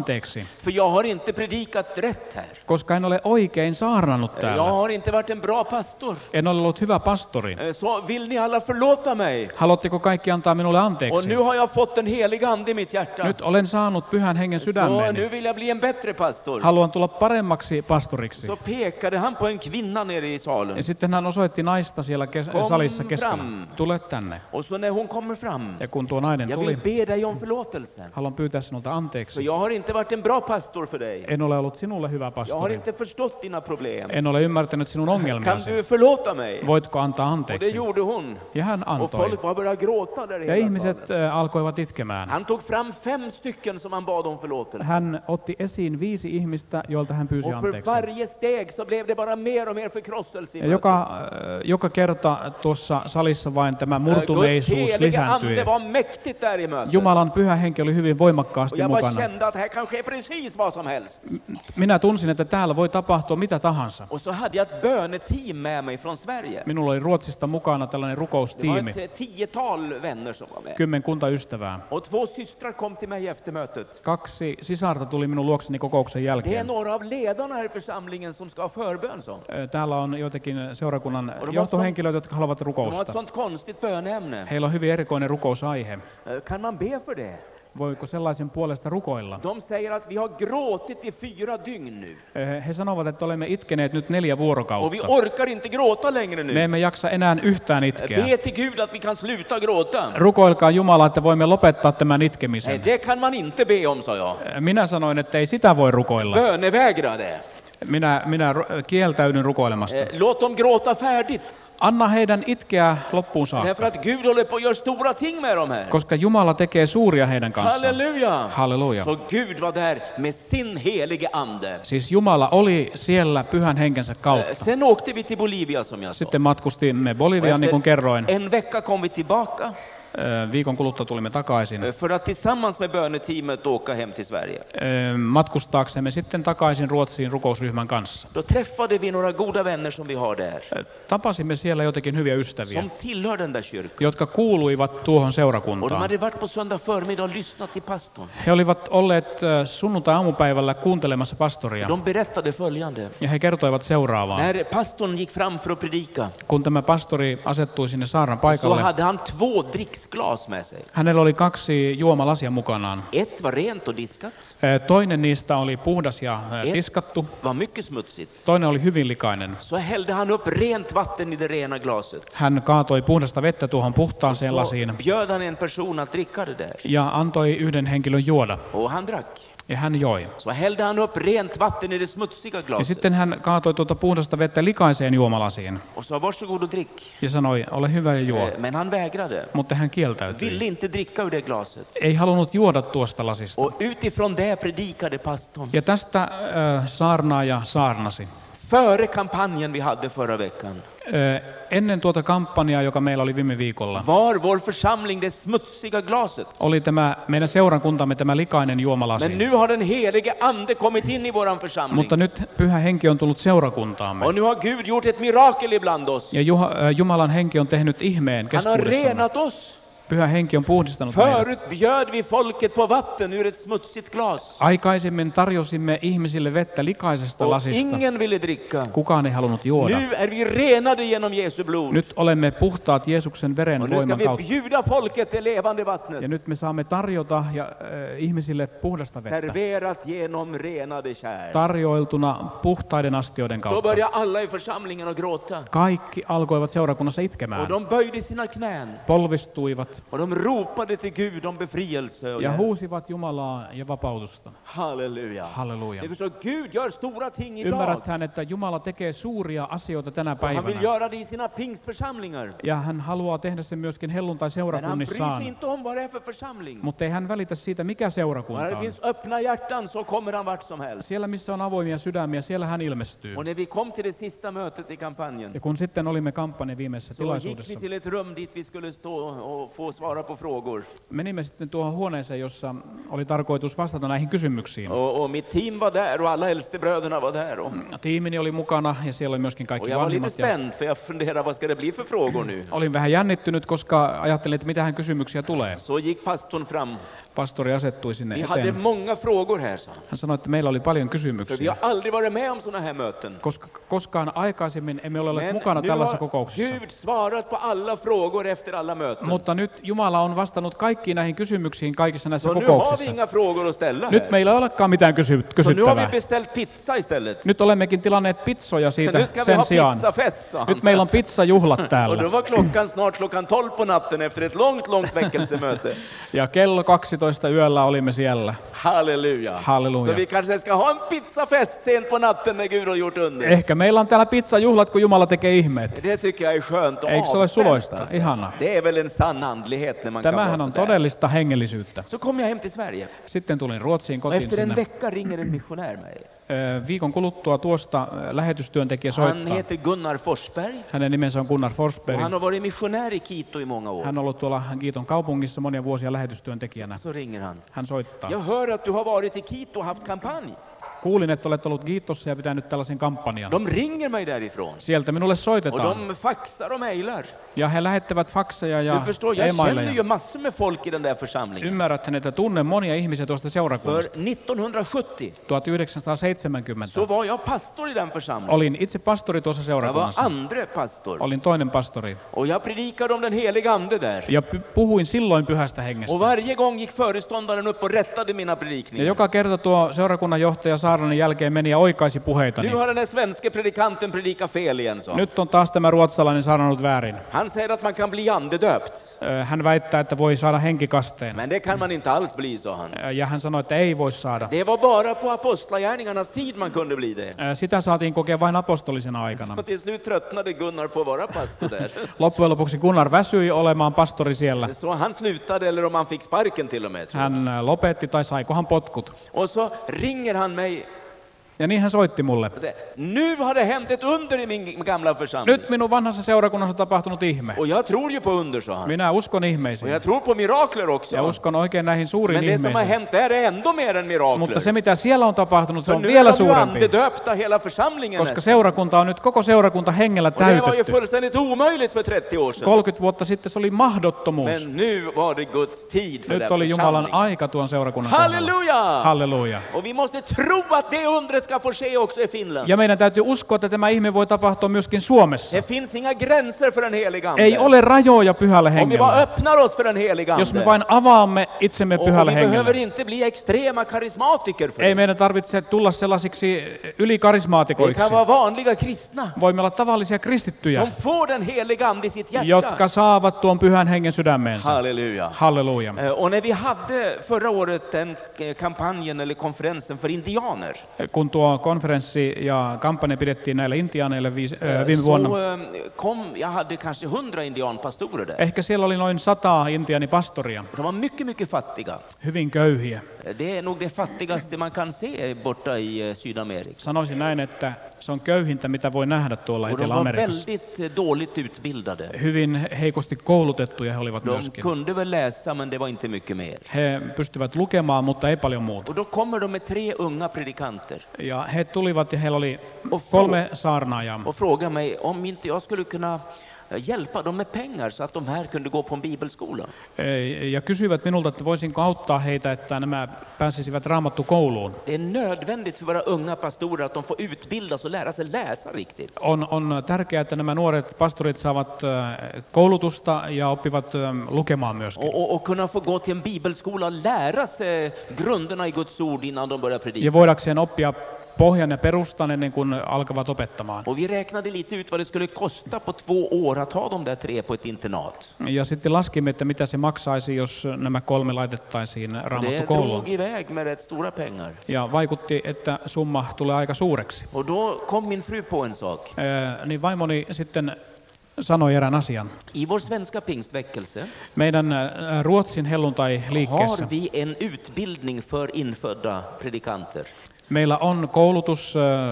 Speaker 1: För jag har inte predikat rätt här.
Speaker 2: koska en ole oikein saarnannut
Speaker 1: Jag
Speaker 2: täällä.
Speaker 1: har inte varit en bra pastor.
Speaker 2: En ole ollut hyvä pastori.
Speaker 1: Så vill ni alla förlåta mig?
Speaker 2: Haluatteko kaikki antaa minulle
Speaker 1: Och
Speaker 2: anteeksi?
Speaker 1: nu har jag fått den heliga ande i mitt hjärta.
Speaker 2: Nyt olen saanut pyhän hengen
Speaker 1: Så
Speaker 2: sydämeeni.
Speaker 1: nu vill jag bli en bättre pastor.
Speaker 2: Haluan tulla paremmaksi pastoriksi.
Speaker 1: Så pekade han på en kvinna nere i salen.
Speaker 2: Ja sitten hän osoitti naista siellä salissa keskellä.
Speaker 1: fram.
Speaker 2: Tule tänne.
Speaker 1: Och så när hon kommer fram,
Speaker 2: Ja kun tuo nainen
Speaker 1: jag
Speaker 2: tuli,
Speaker 1: vill be dig om förlåtelse.
Speaker 2: haluan pyytää sinulta
Speaker 1: För
Speaker 2: anteeksi.
Speaker 1: jag har inte varit en bra pastor för dig.
Speaker 2: En ole ollut sinulle hyvä
Speaker 1: Jag har
Speaker 2: pastori.
Speaker 1: inte förstått dina problem.
Speaker 2: En ole ymmärtänyt sinun
Speaker 1: Kan
Speaker 2: ongelmiasi.
Speaker 1: du förlåta mig?
Speaker 2: Voitko antaa
Speaker 1: Och det
Speaker 2: anteeksi?
Speaker 1: gjorde hon.
Speaker 2: Ja hän
Speaker 1: Och
Speaker 2: antoi.
Speaker 1: folk bara började gråta där i
Speaker 2: Ja
Speaker 1: hela
Speaker 2: ihmiset
Speaker 1: salen.
Speaker 2: alkoivat itkemään.
Speaker 1: Han tog fram 5 stycken som han bad om förlåtelse.
Speaker 2: Hän otti esiin 5 ihmistä, joilta hän pyysi
Speaker 1: Och för
Speaker 2: anteeksi.
Speaker 1: varje steg så blev det bara mer och mer förkrosselse i
Speaker 2: Ja
Speaker 1: mötet.
Speaker 2: joka kerta tuossa salissa vain tämä
Speaker 1: Guds
Speaker 2: murtuneisuus
Speaker 1: heliga
Speaker 2: lisääntyi.
Speaker 1: ande var mäktigt där i mötet.
Speaker 2: Jumalan pyhä henki oli hyvin
Speaker 1: Och
Speaker 2: voimakkaasti
Speaker 1: jag bara
Speaker 2: mukana.
Speaker 1: kände att här kan ske precis vad som helst.
Speaker 2: Minä tunsin, että täällä voi tapahtua mitä tahansa.
Speaker 1: Och så hade jag ett böneteam med mig från Sverige.
Speaker 2: Minulla oli Ruotsista mukana tällainen
Speaker 1: Det var
Speaker 2: rukoustiimi,
Speaker 1: ett 10-tal vänner som var med.
Speaker 2: kymmenkunta ystävää.
Speaker 1: Och 2 systrar kom till mig efter mötet.
Speaker 2: 2 sisarta tuli minun luokseni kokouksen
Speaker 1: Det är
Speaker 2: jälkeen.
Speaker 1: några av ledarna här i församlingen som ska ha förbön, så.
Speaker 2: Täällä on joitakin seurakunnan johtohenkilöitä, jotka haluavat
Speaker 1: De har ett
Speaker 2: rukousta.
Speaker 1: sånt konstigt böneämne.
Speaker 2: Heillä on hyvin erikoinen rukousaihe.
Speaker 1: Kan man be för det?
Speaker 2: Voiko sellaisen puolesta rukoilla?
Speaker 1: De säger att vi har gråtit i 4 dygn nu.
Speaker 2: He sanovat, että olemme itkeneet nyt 4
Speaker 1: Och vi
Speaker 2: vuorokautta.
Speaker 1: orkar inte gråta längre
Speaker 2: Me
Speaker 1: nu.
Speaker 2: emme jaksa enää yhtään itkeä.
Speaker 1: Be till Gud att vi kan sluta gråta.
Speaker 2: Rukoilkaa Jumala, että voimme lopettaa tämän
Speaker 1: Nej,
Speaker 2: itkemisen.
Speaker 1: det kan man inte be om, sa jag.
Speaker 2: Minä sanoin, että ei sitä voi rukoilla.
Speaker 1: Bönevägrade.
Speaker 2: Minä kieltäydyn rukoilemasta.
Speaker 1: Låt dem gråta färdigt.
Speaker 2: Anna heidän itkeä loppuun
Speaker 1: Därför
Speaker 2: saakka,
Speaker 1: att Gud håller på att göra stora ting med dem här.
Speaker 2: koska Jumala tekee suuria heidän kanssaan.
Speaker 1: Halleluja!
Speaker 2: Halleluja.
Speaker 1: Så Gud var där med sin helige ande.
Speaker 2: Siis Jumala oli siellä pyhän henkensä kautta.
Speaker 1: Sen åkte vi till Bolivia, som jag sa.
Speaker 2: Sitten matkustimme Boliviaan, niin kuin kerroin.
Speaker 1: En vecka kom vi tillbaka
Speaker 2: Viikon kuluttua tulimme takaisin
Speaker 1: för att tillsammans med böneteamet åka hem till Sverige.
Speaker 2: matkustaaksemme sitten takaisin Ruotsiin rukousryhmän kanssa.
Speaker 1: Då träffade vi några goda vänner som vi har där,
Speaker 2: Tapasimme siellä jotenkin hyviä ystäviä,
Speaker 1: som tillhör den där kyrkan.
Speaker 2: jotka kuuluivat tuohon
Speaker 1: Och de
Speaker 2: seurakuntaan.
Speaker 1: hade varit på söndag förmiddag och lyssnat till pastorn.
Speaker 2: He olivat olleet sunnuntai-aamupäivällä kuuntelemassa pastoria,
Speaker 1: De berättade följande.
Speaker 2: ja he kertoivat seuraavaa.
Speaker 1: När pastorn gick fram för att predika,
Speaker 2: Kun tämä pastori asettui sinne saarnan
Speaker 1: så
Speaker 2: paikalle,
Speaker 1: hade han 2 dricksglas med sig.
Speaker 2: hänellä oli 2 juomalasia mukanaan.
Speaker 1: Ett var rent och diskat.
Speaker 2: Toinen niistä oli puhdas ja tiskattu,
Speaker 1: Var mycket smutsigt.
Speaker 2: toinen oli hyvin likainen.
Speaker 1: Så hällde han upp rent vatten i det rena glaset.
Speaker 2: Hän kaatoi puhdasta vettä tuohon puhtaaseen
Speaker 1: Så
Speaker 2: lasiin
Speaker 1: bjöd han en person att dricka det där.
Speaker 2: ja antoi yhden henkilön juoda,
Speaker 1: Och han drack.
Speaker 2: ja hän joi.
Speaker 1: Så hällde han upp rent vatten i det smutsiga
Speaker 2: Ja
Speaker 1: glaset.
Speaker 2: sitten hän kaatoi tuota puhdasta vettä likaiseen juomalasiin
Speaker 1: Och sa varsågod och drick.
Speaker 2: ja sanoi, ole hyvä ja juo.
Speaker 1: Men han vägrade.
Speaker 2: Mutta hän kieltäytyi.
Speaker 1: Ville inte dricka ur det glaset.
Speaker 2: Ei halunnut juoda tuosta lasista.
Speaker 1: Och utifrån det predikade pastorn.
Speaker 2: Ja tästä saarnaaja saarnasi.
Speaker 1: Före kampanjen vi hade förra veckan
Speaker 2: Ennen tuota kampanjaa, joka meillä oli viime viikolla,
Speaker 1: var vår församling det smutsiga glaset.
Speaker 2: oli tämä meidän seurakuntamme tämä likainen
Speaker 1: Men
Speaker 2: juomalasi.
Speaker 1: nu har den helige ande kommit in i våran församling.
Speaker 2: Mutta nyt pyhä henki on tullut seurakuntaamme.
Speaker 1: Och nu har Gud gjort ett mirakel ibland oss.
Speaker 2: Ja Jumalan henki on tehnyt ihmeen
Speaker 1: Han har
Speaker 2: keskuudessamme.
Speaker 1: renat oss.
Speaker 2: Pyhä henki on puhdistanut meidät.
Speaker 1: Förut bjöd vi folket på vatten ur ett smutsigt glas.
Speaker 2: Aikaisemmin tarjosimme ihmisille vettä likaisesta
Speaker 1: Och
Speaker 2: lasista.
Speaker 1: ingen ville dricka.
Speaker 2: Kukaan ei halunnut juoda.
Speaker 1: Nu är vi renade genom Jesu blod.
Speaker 2: Nyt olemme puhtaat Jeesuksen veren
Speaker 1: Och nu ska
Speaker 2: voiman
Speaker 1: vi
Speaker 2: kautta.
Speaker 1: bjuda folket det levande vattnet.
Speaker 2: Ja nyt me saamme tarjota ihmisille puhdasta vettä.
Speaker 1: Serverat genom renade kärl.
Speaker 2: Tarjoiltuna puhtaiden astioiden
Speaker 1: Då
Speaker 2: kautta.
Speaker 1: började alla i församlingen att gråta.
Speaker 2: Kaikki alkoivat seurakunnassa
Speaker 1: Och
Speaker 2: itkemään.
Speaker 1: de böjde sina knän.
Speaker 2: Polvistuivat
Speaker 1: Och de ropade till Gud om befrielse. Och
Speaker 2: ja
Speaker 1: hjälp.
Speaker 2: huusivat Jumalaa ja vapautusta.
Speaker 1: Halleluja.
Speaker 2: Halleluja.
Speaker 1: Det förstår, Gud gör stora ting idag.
Speaker 2: Ymmärräthän, että Jumala tekee suuria asioita tänä
Speaker 1: Och han vill
Speaker 2: päivänä.
Speaker 1: göra det i sina pingstförsamlingar.
Speaker 2: Ja hän haluaa tehdä sen myöskin
Speaker 1: Men han bryr sig
Speaker 2: helluntai-seurakunnissaan.
Speaker 1: inte om vad det är för församling.
Speaker 2: Mutta ei hän välitä siitä, mikä seurakunta
Speaker 1: När det
Speaker 2: on.
Speaker 1: finns öppna hjärtan så kommer han vart som helst.
Speaker 2: Siellä, missä on avoimia sydämiä, siellä hän ilmestyy.
Speaker 1: Och när vi kom till det sista mötet i kampanjen,
Speaker 2: Ja kun sitten olimme kampanjan viimeisessä
Speaker 1: så gick vi
Speaker 2: tilaisuudessa,
Speaker 1: till ett rum dit vi skulle stå och få svara på frågor.
Speaker 2: menimme sitten tuohon huoneeseen, jossa oli tarkoitus vastata näihin kysymyksiin.
Speaker 1: Och mitt team var där och alla äldstebröderna var där. Och
Speaker 2: Tiimini oli mukana ja siellä oli myöskin kaikki
Speaker 1: jag var lite
Speaker 2: vanhimmat. Ja
Speaker 1: spänd för jag funderade vad ska det bli för frågor nu.
Speaker 2: olin vähän jännittynyt, koska ajattelin, että mitähän kysymyksiä tulee.
Speaker 1: Så gick pastorn fram
Speaker 2: Pastori asettui sinne
Speaker 1: Vi hade
Speaker 2: eteen.
Speaker 1: många frågor här, sa han.
Speaker 2: Hän sanoi, että meillä oli paljon
Speaker 1: För vi
Speaker 2: kysymyksiä,
Speaker 1: har aldrig varit med om såna här möten.
Speaker 2: koska koskaan aikaisemmin emme ole olleet
Speaker 1: Men
Speaker 2: mukana
Speaker 1: nu
Speaker 2: tällaisissa
Speaker 1: har
Speaker 2: kokouksissa.
Speaker 1: Gud svarat på alla frågor efter alla möten.
Speaker 2: Mutta nyt Jumala on vastannut kaikkiin näihin kysymyksiin kaikissa näissä
Speaker 1: Så nu har vi
Speaker 2: kokouksissa.
Speaker 1: inga frågor att ställa
Speaker 2: Nyt
Speaker 1: här.
Speaker 2: meillä ei olekaan mitään
Speaker 1: Så nu har vi
Speaker 2: kysyttävää.
Speaker 1: beställt pizza istället.
Speaker 2: Nyt olemmekin tilanneet pizzoja siitä
Speaker 1: Nu ska vi
Speaker 2: sen
Speaker 1: ha
Speaker 2: sijaan.
Speaker 1: pizzafest, sa han.
Speaker 2: Nyt meillä on pizzajuhlat
Speaker 1: Och då
Speaker 2: täällä.
Speaker 1: var klockan snart klockan 12 på natten efter ett långt väckelsemöte.
Speaker 2: Ja kello 12 yöllä olimme siellä.
Speaker 1: Halleluja.
Speaker 2: Halleluja.
Speaker 1: Så vi kanske ska ha en pizzafest sent på natten när Gud har gjort under.
Speaker 2: Ehkä meillä on täällä pizzajuhlat, kun Jumala tekee ihmeet.
Speaker 1: Det tycker jag är skönt och
Speaker 2: Eikö se ole
Speaker 1: avspänt,
Speaker 2: suloista?
Speaker 1: alltså.
Speaker 2: Ihanaa.
Speaker 1: Det är väl en sann andlighet när man kan
Speaker 2: Tämähän
Speaker 1: vara
Speaker 2: on
Speaker 1: sådär.
Speaker 2: todellista hengellisyyttä.
Speaker 1: Så kom jag hem till Sverige.
Speaker 2: Sitten tulin Ruotsiin
Speaker 1: Och
Speaker 2: kotiin
Speaker 1: efter en
Speaker 2: sinne.
Speaker 1: vecka ringer en missionär mig.
Speaker 2: Viikon kuluttua tuosta lähetystyöntekijä
Speaker 1: Han
Speaker 2: soittaa.
Speaker 1: heter Gunnar Forsberg.
Speaker 2: Hänen nimensä on Gunnar
Speaker 1: Och
Speaker 2: Forsberg.
Speaker 1: han har varit missionär i Quito i många år.
Speaker 2: Hän on ollut tuolla Kiiton kaupungissa monia vuosia lähetystyöntekijänä.
Speaker 1: Så ringer han.
Speaker 2: Hän soittaa.
Speaker 1: Jag hör att du har varit i Quito och haft kampanj.
Speaker 2: Kuulin, että olet ollut Kiitossa ja pitänyt tällaisen kampanjan.
Speaker 1: De ringer mig därifrån.
Speaker 2: Sieltä minulle
Speaker 1: Och
Speaker 2: soitetaan.
Speaker 1: de faxar och mejlar.
Speaker 2: Ja he lähettävät fakseja ja
Speaker 1: Du förstår, jag känner
Speaker 2: e-maileja.
Speaker 1: ju massor med folk i den där församlingen.
Speaker 2: Ymmärräthän, että tunnen monia ihmisiä tuosta
Speaker 1: För
Speaker 2: seurakunnasta.
Speaker 1: 1970
Speaker 2: 1970
Speaker 1: så var jag pastor i den församlingen.
Speaker 2: olin itse pastori tuossa
Speaker 1: Jag var
Speaker 2: seurakunnassa.
Speaker 1: andre pastor.
Speaker 2: Olin toinen pastori.
Speaker 1: Och jag predikade om den heliga ande där.
Speaker 2: Ja puhuin silloin pyhästä
Speaker 1: Och
Speaker 2: hengestä.
Speaker 1: varje gång gick föreståndaren upp och rättade mina
Speaker 2: Ja
Speaker 1: predikningar.
Speaker 2: joka kerta tuo seurakunnan johtaja Saaranen jälkeen meni ja oikaisi puheitani.
Speaker 1: Nu har den här svenska predikanten predikat fel igen, sa han.
Speaker 2: Nyt on taas tämä ruotsalainen sanonut väärin.
Speaker 1: Han säger att man kan bli andedöpt.
Speaker 2: Hän väittää, että voi saada henkikasteen.
Speaker 1: Men det kan man inte alls bli, sa han.
Speaker 2: Ja hän sanoi, että ei voi saada.
Speaker 1: Det var bara på apostlagärningarnas tid man kunde bli det.
Speaker 2: Sitä saatiin kokea vain apostolisena aikana.
Speaker 1: Och till slut tröttnade Gunnar på att vara pastor där.
Speaker 2: Loppujen lopuksi Gunnar väsyi olemaan pastori siellä.
Speaker 1: Så han slutade, eller om han fick sparken till och med. tror jag.
Speaker 2: Hän lopetti tai saikohan potkut.
Speaker 1: Och så ringer han mig
Speaker 2: Ja niin hän soitti mulle.
Speaker 1: och säger, nu har det hänt ett under i min gamla församling.
Speaker 2: Nyt minun vanhassa seurakunnassa on tapahtunut ihme.
Speaker 1: Och jag tror ju på under, sa han.
Speaker 2: Minä uskon
Speaker 1: Och
Speaker 2: ihmeisiin.
Speaker 1: jag tror på mirakler
Speaker 2: Ja
Speaker 1: också.
Speaker 2: uskon oikein näihin suuriin
Speaker 1: Men det som har
Speaker 2: ihmeisiin.
Speaker 1: hänt där är ändå mer än
Speaker 2: Mutta
Speaker 1: mirakler.
Speaker 2: se mitä siellä on tapahtunut, se
Speaker 1: För
Speaker 2: on
Speaker 1: nu är
Speaker 2: vielä
Speaker 1: de ju
Speaker 2: suurempi.
Speaker 1: andedöpta hela församlingen
Speaker 2: Koska
Speaker 1: nästan.
Speaker 2: seurakunta on nyt koko seurakunta hengellä
Speaker 1: Och det var ju
Speaker 2: täytetty.
Speaker 1: fullständigt omöjligt för 30 år sedan.
Speaker 2: 30 vuotta sitten se oli mahdottomuus.
Speaker 1: Men nu var det Guds tid för
Speaker 2: Nyt
Speaker 1: den
Speaker 2: oli Jumalan
Speaker 1: församlingen.
Speaker 2: aika tuon seurakunnan kohdalla.
Speaker 1: Halleluja!
Speaker 2: Halleluja.
Speaker 1: Och vi måste tro att det undret ska få ske också i Finland.
Speaker 2: Ja meidän täytyy uskoa, että tämä ihme voi tapahtua myöskin Suomessa.
Speaker 1: Det finns inga gränser för den heliga ande.
Speaker 2: Ei ole rajoja pyhälle
Speaker 1: Om vi bara
Speaker 2: hengelle.
Speaker 1: öppnar oss för den heliga
Speaker 2: Jos me
Speaker 1: ande.
Speaker 2: vain avaamme itsemme
Speaker 1: Och
Speaker 2: pyhälle
Speaker 1: vi behöver
Speaker 2: hengelle.
Speaker 1: inte bli extrema karismatiker för
Speaker 2: Ei
Speaker 1: det.
Speaker 2: meidän tarvitse tulla sellaisiksi
Speaker 1: Vi
Speaker 2: ylikarismaatikoiksi.
Speaker 1: kan vara vanliga kristna
Speaker 2: Voimme olla tavallisia kristittyjä,
Speaker 1: som får den heliga ande i sitt hjärta.
Speaker 2: jotka saavat tuon pyhän hengen sydämeensä.
Speaker 1: Halleluja.
Speaker 2: Halleluja.
Speaker 1: Och när vi hade förra året den kampanjen eller konferensen för indianer
Speaker 2: Kun tuo konferenssi ja kampanja pidettiin näille intiaaneille viime vuonna,
Speaker 1: jag hade kanske 100 indianpastorer där.
Speaker 2: ehkä siellä oli noin 100 intiaanipastoria,
Speaker 1: De var mycket fattiga.
Speaker 2: hyvin köyhiä.
Speaker 1: Det är nog det fattigaste man kan se borta i Sydamerika.
Speaker 2: Sanoisin näin, että se on köyhintä, mitä voi nähdä tuolla
Speaker 1: Och de var
Speaker 2: Etelä-Amerikassa.
Speaker 1: väldigt dåligt utbildade.
Speaker 2: Hyvin heikosti koulutettuja he olivat
Speaker 1: De
Speaker 2: myöskin.
Speaker 1: kunde väl läsa, men det var inte mycket mer.
Speaker 2: He pystyvät lukemaan, mutta ei paljon muuta.
Speaker 1: Och då kommer de med 3 unga predikanter
Speaker 2: Ja he tulivat ja heillä oli
Speaker 1: Och
Speaker 2: 3 saarnaajaa.
Speaker 1: och frågar mig om inte jag skulle kunna hjälpa dem med pengar så att de här kunde gå på en bibelskola.
Speaker 2: Ja kysyivät minulta, että voisinko auttaa heitä, että nämä pääsisivät raamattukouluun.
Speaker 1: Det är nödvändigt för våra unga pastorer att de får utbildas och lära sig läsa riktigt.
Speaker 2: On tärkeää, että nämä nuoret pastorit saavat koulutusta ja oppivat lukemaan myöskin.
Speaker 1: Och kunna få gå till en bibelskola och lära sig grunderna i Guds ord innan de börjar predika.
Speaker 2: Ja voidakseen oppia pohjan ja perustan ennen kuin alkavat opettamaan.
Speaker 1: Och vi räknade lite ut vad det skulle kosta på 2 år att ha de där 3 på ett internat.
Speaker 2: Ja sitten laskimme, että mitä se maksaisi, jos nämä 3 laitettaisiin
Speaker 1: Det
Speaker 2: raamattukouluun.
Speaker 1: drog iväg med rätt stora pengar.
Speaker 2: Ja vaikutti, että summa tulee aika suureksi.
Speaker 1: Och då kom min fru på en sak.
Speaker 2: Niin vaimoni sitten sanoi erään asian.
Speaker 1: I vår svenska pingstväckelse
Speaker 2: Meidän Ruotsin helluntai-liikkeessä
Speaker 1: har vi en utbildning för infödda predikanter.
Speaker 2: meillä on koulutus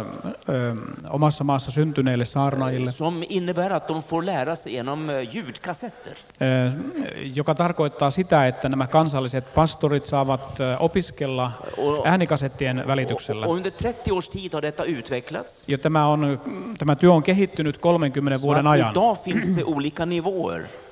Speaker 2: omassa maassa syntyneille saarnaajille,
Speaker 1: Som innebär att de får lära sig genom ljudkassetter.
Speaker 2: joka tarkoittaa sitä, että nämä kansalliset pastorit saavat opiskella äänikasettien välityksellä.
Speaker 1: Och under 30 års tid har detta utvecklats.
Speaker 2: Ja tämä työ on kehittynyt 30
Speaker 1: Så
Speaker 2: vuoden
Speaker 1: att
Speaker 2: ajan.
Speaker 1: idag finns det olika nivåer.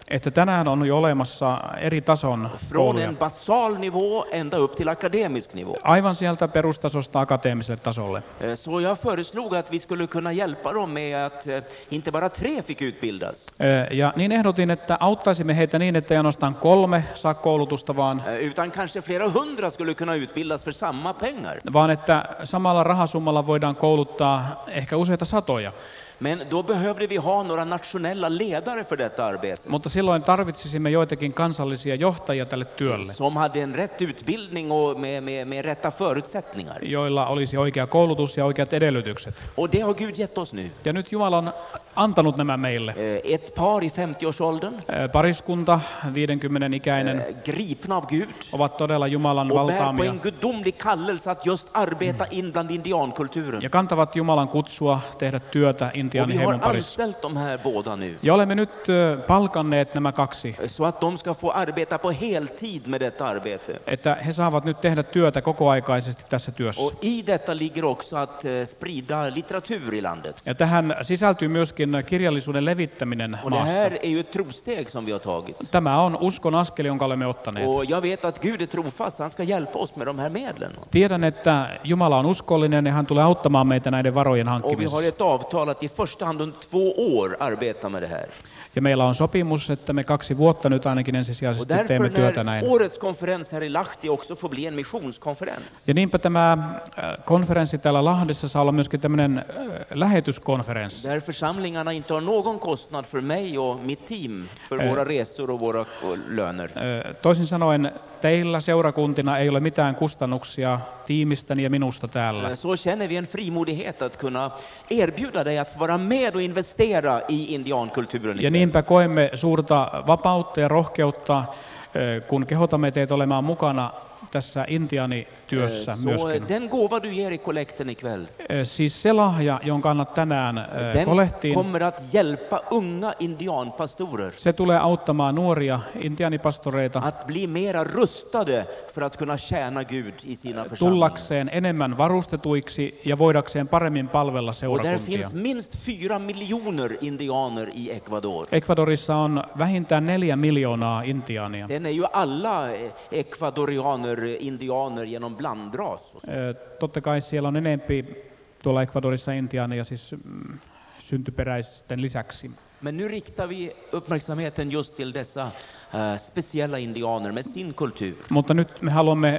Speaker 2: että tänään on jo olemassa eri tason
Speaker 1: Från
Speaker 2: kouluja.
Speaker 1: en basal nivå ända upp till akademisk nivå.
Speaker 2: Aivan sieltä perustasosta akateemiselle tasolle.
Speaker 1: Så jag föreslog att vi skulle kunna hjälpa dem med att inte bara 3 fick utbildas,
Speaker 2: Ja niin ehdotin, että auttaisimme heitä niin, että ei ainoastaan 3 saa koulutusta,
Speaker 1: utan kanske flera hundra skulle kunna utbildas för samma pengar.
Speaker 2: vaan että samalla rahasummalla voidaan kouluttaa ehkä useita satoja.
Speaker 1: Men då behövde vi ha några nationella ledare för detta arbete,
Speaker 2: Mutta silloin tarvitsisimme joitakin kansallisia johtajia tälle työlle,
Speaker 1: som hade en rätt utbildning och med rätta förutsättningar.
Speaker 2: joilla olisi oikea koulutus ja oikeat edellytykset.
Speaker 1: Och det har Gud gett oss nu.
Speaker 2: Ja nyt Jumala on antanut nämä meille.
Speaker 1: Ett par i 50-årsåldern,
Speaker 2: Pariskunta, 50-ikäinen,
Speaker 1: gripna av Gud
Speaker 2: ovat todella Jumalan
Speaker 1: och bär på
Speaker 2: valtaamia
Speaker 1: en gudomlig kallelse att just arbeta in bland indiankulturen.
Speaker 2: ja kantavat Jumalan kutsua tehdä työtä
Speaker 1: Och vi
Speaker 2: intiaaniheimon
Speaker 1: har
Speaker 2: parissa.
Speaker 1: anställt de här båda nu,
Speaker 2: Ja olemme nyt palkanneet nämä 2,
Speaker 1: så att de ska få arbeta på heltid med detta arbete.
Speaker 2: että he saavat nyt tehdä työtä kokoaikaisesti tässä työssä.
Speaker 1: Och i detta ligger också att sprida litteratur i landet.
Speaker 2: Ja tähän sisältyy myöskin kirjallisuuden levittäminen
Speaker 1: Och det
Speaker 2: maassa.
Speaker 1: här är ju ett trosteg som vi har tagit.
Speaker 2: Tämä on uskon askel, jonka olemme ottaneet.
Speaker 1: Och jag vet att Gud är trofast, han ska hjälpa oss med de här medlen.
Speaker 2: Tiedän, että Jumala on uskollinen ja hän tulee auttamaan meitä näiden varojen
Speaker 1: Och vi har
Speaker 2: hankkimisessa.
Speaker 1: ett avtal att i första hand under 2 år arbeta med det här.
Speaker 2: Ja meillä on sopimus, että me 2 vuotta nyt ainakin
Speaker 1: Och
Speaker 2: ensisijaisesti
Speaker 1: därför
Speaker 2: teemme työtä
Speaker 1: när
Speaker 2: näin.
Speaker 1: årets konferens här i Lahti också får bli en missionskonferens.
Speaker 2: Ja niinpä tämä konferenssi täällä Lahdessa saa olla myöskin tämmöinen lähetyskonferenssi,
Speaker 1: Där församlingarna inte har någon kostnad för mig och mitt team för våra resor och våra löner.
Speaker 2: Toisin sanoen, teillä seurakuntina ei ole mitään kustannuksia tiimistäni ja minusta täällä.
Speaker 1: Så känner vi en frimodighet att kunna erbjuda dig att vara med och investera i indiankulturen.
Speaker 2: Ja niinpä koemme suurta vapautta ja rohkeutta, kun kehotamme teitä olemaan mukana tässä intiaanityössä
Speaker 1: Så
Speaker 2: myöskin.
Speaker 1: den gåva du ger i kollekten ikväll,
Speaker 2: Siis se lahja, jonka annat tänään
Speaker 1: den
Speaker 2: kolehtiin,
Speaker 1: kommer att hjälpa unga indianpastorer
Speaker 2: se tulee auttamaan nuoria intiaanipastoreita
Speaker 1: att bli mera rustade för att kunna tjäna Gud i sina församlingar.
Speaker 2: tullakseen enemmän varustetuiksi ja voidakseen paremmin palvella
Speaker 1: Och där
Speaker 2: seurakuntia.
Speaker 1: finns minst 4 miljoner indianer i Ecuador.
Speaker 2: Ecuadorissa on vähintään 4 miljoonaa intiaania.
Speaker 1: Sen är ju alla ecuadorianer indianer genom blandras.
Speaker 2: Totta kai siellä on enempi tuolla Ecuadorissa intiaaneja siis syntyperäisten lisäksi.
Speaker 1: Men nu riktar vi uppmärksamheten just till dessa speciella indianer med sin kultur.
Speaker 2: Mutta nyt me haluamme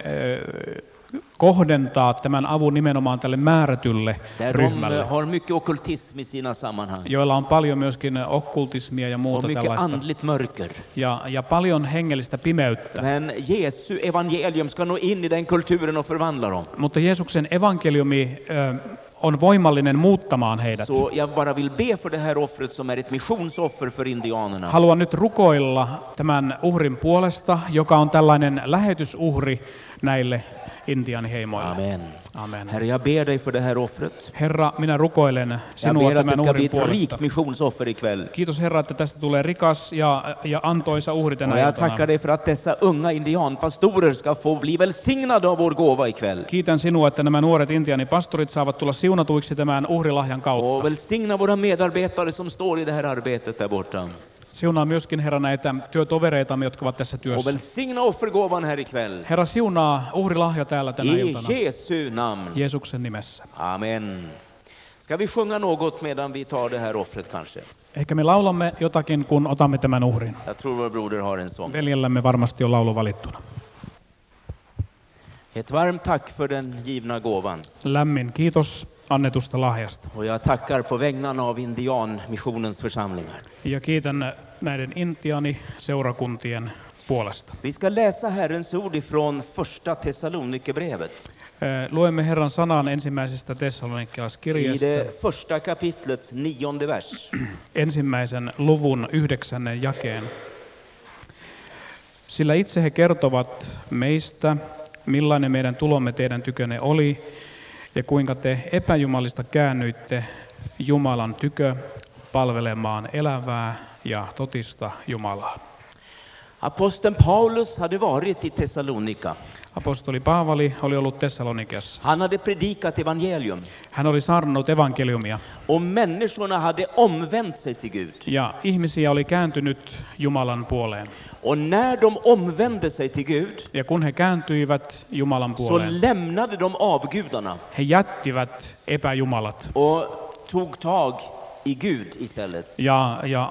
Speaker 2: kohdentaa tämän avun nimenomaan tälle määrätylle
Speaker 1: Där de
Speaker 2: ryhmälle,
Speaker 1: har mycket ockultism i sina sammanhang.
Speaker 2: joilla on paljon myöskin okkultismia ja
Speaker 1: Och
Speaker 2: muuta
Speaker 1: mycket
Speaker 2: tällaista,
Speaker 1: andligt mörker.
Speaker 2: ja paljon hengellistä pimeyttä.
Speaker 1: Men Jesu evangelium ska nå in i den kulturen och förvandla dem.
Speaker 2: Mutta Jeesuksen evankeliumi on voimallinen muuttamaan heidät.
Speaker 1: Så jag bara vill be för det här offret som är ett missionsoffer för indianerna.
Speaker 2: Haluan nyt rukoilla tämän uhrin puolesta, joka on tällainen lähetysuhri näille intiaaniheimoille.
Speaker 1: Amen.
Speaker 2: Amen.
Speaker 1: Herre, jag ber dig för det här offret.
Speaker 2: Herra, minä rukoilen
Speaker 1: Jag
Speaker 2: sinua
Speaker 1: ber att det
Speaker 2: tämän
Speaker 1: ska bli
Speaker 2: uhrin
Speaker 1: ett
Speaker 2: puolesta.
Speaker 1: rikt missionsoffer ikväll.
Speaker 2: Kiitos Herra, että tästä tulee rikas ja antoisa uhri
Speaker 1: Och
Speaker 2: tänä
Speaker 1: jag
Speaker 2: iltana.
Speaker 1: tackar dig för att dessa unga indianpastorer ska få bli välsignade av vår gåva ikväll.
Speaker 2: Kiitän sinua, että nämä nuoret intiaanipastorit saavat tulla siunatuiksi tämän uhrilahjan
Speaker 1: Och
Speaker 2: kautta.
Speaker 1: välsigna våra medarbetare som står i det här arbetet där borta.
Speaker 2: Siunaa myöskin, Herra, näitä työtovereitamme, jotka ovat tässä
Speaker 1: Och
Speaker 2: työssä.
Speaker 1: välsigna offergåvan här ikväll.
Speaker 2: Herra, siunaa uhrilahja täällä tänä
Speaker 1: I
Speaker 2: iltana.
Speaker 1: Jesu namn.
Speaker 2: Jeesuksen nimessä.
Speaker 1: Amen. Ska vi sjunga något medan vi tar det här offret kanske?
Speaker 2: Ehkä me laulamme jotakin, kun otamme tämän uhrin.
Speaker 1: Jag tror vår broder har en sång.
Speaker 2: Veljellämme varmasti on laulu valittuna.
Speaker 1: Ett varmt tack för den givna gåvan.
Speaker 2: Lämmin kiitos annetusta lahjasta.
Speaker 1: Och jag tackar på vägnarna av indianmissionens församlingar.
Speaker 2: Ja kiitän näiden intiaani-seurakuntien puolesta.
Speaker 1: Vi ska läsa Herrens ord ifrån första Thessalonikerbrevet.
Speaker 2: Luemme Herran sanan ensimmäisestä
Speaker 1: I
Speaker 2: Tessalonikalaiskirjasta,
Speaker 1: det första kapitlets 9:e vers.
Speaker 2: ensimmäisen luvun 9. jakeen. Sillä itse he kertovat meistä, millainen meidän tulomme teidän tykönne oli, ja kuinka te epäjumalista käännyitte Jumalan tykö palvelemaan elävää ja totista Jumalaa.
Speaker 1: Aposteln Paulus hade varit i Thessalonika.
Speaker 2: Apostoli Paavali oli ollut Tessalonikiassa.
Speaker 1: Han hade predikat evangelium.
Speaker 2: Hän oli saarnannut evankeliumia
Speaker 1: Och människorna hade omvänt sig till Gud.
Speaker 2: ja ihmisiä oli kääntynyt Jumalan puoleen.
Speaker 1: Och när de omvände sig till Gud
Speaker 2: Ja kun he kääntyivät Jumalan
Speaker 1: så
Speaker 2: puoleen,
Speaker 1: lämnade de avgudarna
Speaker 2: he jättivät epäjumalat
Speaker 1: och tog tag i Gud istället.
Speaker 2: ja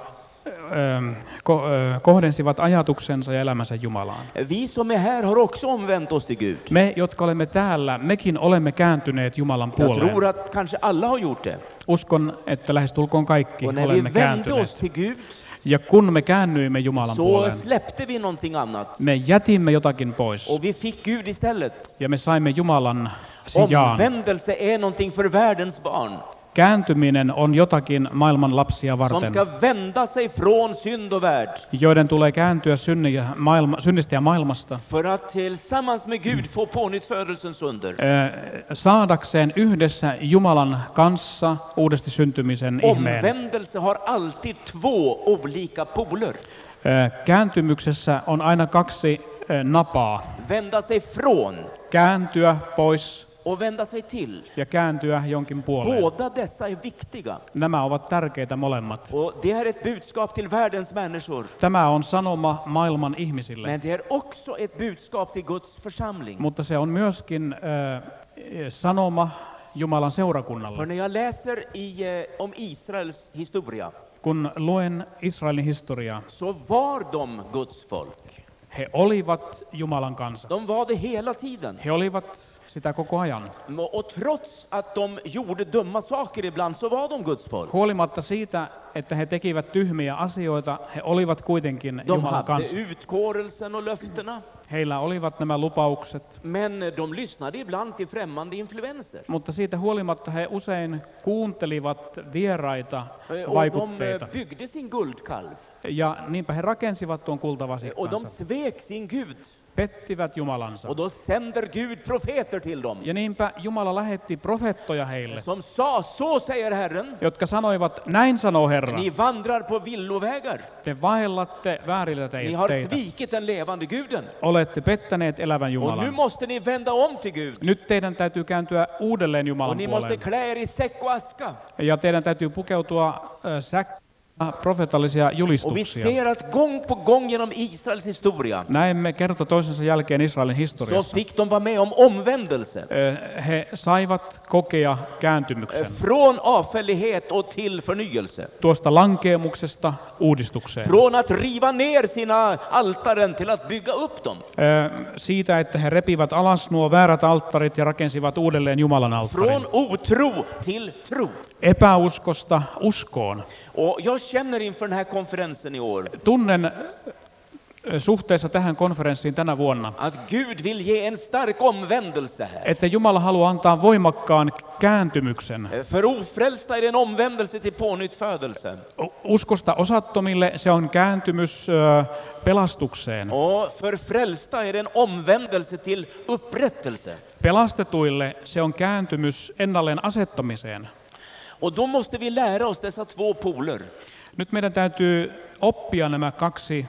Speaker 2: kohdensivat ajatuksensa ja elämänsä Jumalaan.
Speaker 1: Vi som är här har också omvänt oss till Gud.
Speaker 2: Me, jotka olemme täällä, mekin olemme kääntyneet Jumalan
Speaker 1: Jag tror
Speaker 2: puoleen.
Speaker 1: att kanske alla har gjort det.
Speaker 2: Uskon, että lähestulkoon kaikki
Speaker 1: Och när vi
Speaker 2: olemme
Speaker 1: vände oss
Speaker 2: kääntyneet.
Speaker 1: till Gud
Speaker 2: Ja kun me käännyimme Jumalan
Speaker 1: så
Speaker 2: puoleen,
Speaker 1: släppte vi någonting annat.
Speaker 2: me jätimme jotakin pois
Speaker 1: Och vi fick Gud istället.
Speaker 2: ja me saimme Jumalan sijaan.
Speaker 1: Omvändelse är någonting för världens barn.
Speaker 2: Kääntyminen on jotakin maailman lapsia
Speaker 1: Som
Speaker 2: varten,
Speaker 1: ska vända sig från synd och värld.
Speaker 2: joiden tulee kääntyä synnistä ja maailmasta
Speaker 1: För att tillsammans med Gud få pånyttfödelsens under.
Speaker 2: saadakseen yhdessä Jumalan kanssa uudesti syntymisen ihmeen.
Speaker 1: Omvändelse har alltid två olika poler.
Speaker 2: Kääntymyksessä on aina kaksi napaa.
Speaker 1: Vända sig från
Speaker 2: Kääntyä pois
Speaker 1: och vända sig till.
Speaker 2: ja kääntyä jonkin puoleen.
Speaker 1: Båda dessa är viktiga.
Speaker 2: Nämä ovat tärkeitä molemmat.
Speaker 1: Och det är ett budskap till världens människor.
Speaker 2: Tämä on sanoma maailman ihmisille,
Speaker 1: Men det är också ett budskap till Guds församling.
Speaker 2: mutta se on myöskin sanoma Jumalan
Speaker 1: För
Speaker 2: seurakunnalle.
Speaker 1: när jag läser om Israels historia
Speaker 2: Kun luen Israelin historiaa,
Speaker 1: så var de Guds folk.
Speaker 2: he olivat Jumalan kansa.
Speaker 1: De var det hela tiden.
Speaker 2: He olivat sitä koko ajan.
Speaker 1: Och trots att de gjorde dumma saker ibland så var de Guds folk.
Speaker 2: Huolimatta siitä, että he tekivät tyhmiä asioita, he olivat kuitenkin
Speaker 1: De
Speaker 2: Jumalan
Speaker 1: hade
Speaker 2: kanssa.
Speaker 1: utkårelsen och löftena.
Speaker 2: Heillä olivat nämä lupaukset,
Speaker 1: Men de lyssnade ibland till främmande influenser.
Speaker 2: mutta siitä huolimatta he usein kuuntelivat vieraita
Speaker 1: Och de
Speaker 2: vaikutteita.
Speaker 1: byggde sin guldkalv.
Speaker 2: Ja niinpä he rakensivat tuon
Speaker 1: Och de
Speaker 2: kultavasikkansa,
Speaker 1: svek sin Gud.
Speaker 2: pettivät Jumalansa.
Speaker 1: Och då sänder Gud profeter till dem.
Speaker 2: Ja niinpä Jumala lähetti profeettoja heille,
Speaker 1: Som sa, så säger Herren,
Speaker 2: jotka sanoivat, näin sanoo Herra,
Speaker 1: ni vandrar på villovägar.
Speaker 2: te vaellatte väärillä
Speaker 1: Ni har
Speaker 2: teitä.
Speaker 1: svikit den levande guden.
Speaker 2: Olette pettäneet elävän
Speaker 1: Och nu
Speaker 2: Jumalan.
Speaker 1: måste ni vända om till Gud.
Speaker 2: Nyt teidän täytyy kääntyä uudelleen
Speaker 1: Och
Speaker 2: Jumalan
Speaker 1: ni måste
Speaker 2: puoleen.
Speaker 1: klä er i säck och aska.
Speaker 2: Ja teidän täytyy pukeutua profeetallisia
Speaker 1: Och vi
Speaker 2: julistuksia.
Speaker 1: ser att gång på gång genom Israels historia
Speaker 2: Näemme kerta toisensa jälkeen Israelin
Speaker 1: så
Speaker 2: historiassa.
Speaker 1: fick de vara med om omvändelse.
Speaker 2: He saivat kokea kääntymyksen
Speaker 1: Från avfällighet och till förnyelse.
Speaker 2: tuosta lankeemuksesta uudistukseen.
Speaker 1: Från att riva ner sina altaren till att bygga upp dem.
Speaker 2: Siitä, että he repivät alas nuo väärät alttarit ja rakensivat uudelleen Jumalan alttarin.
Speaker 1: Från otro till tro.
Speaker 2: Epäuskosta uskoon.
Speaker 1: Och jag känner inför den här konferensen i år
Speaker 2: Tunnen suhteessa tähän konferenssiin tänä vuonna,
Speaker 1: att Gud vill ge en stark omvändelse här.
Speaker 2: että Jumala haluaa antaa voimakkaan kääntymyksen.
Speaker 1: För ofrälsta är det en omvändelse till pånyttfödelse.
Speaker 2: Uskosta osattomille se on kääntymys pelastukseen.
Speaker 1: Och för frälsta är det en omvändelse till upprättelse.
Speaker 2: Pelastetuille se on kääntymys ennalleen asettamiseen.
Speaker 1: Och då måste vi lära oss dessa två poler.
Speaker 2: Nyt meidän täytyy oppia nämä kaksi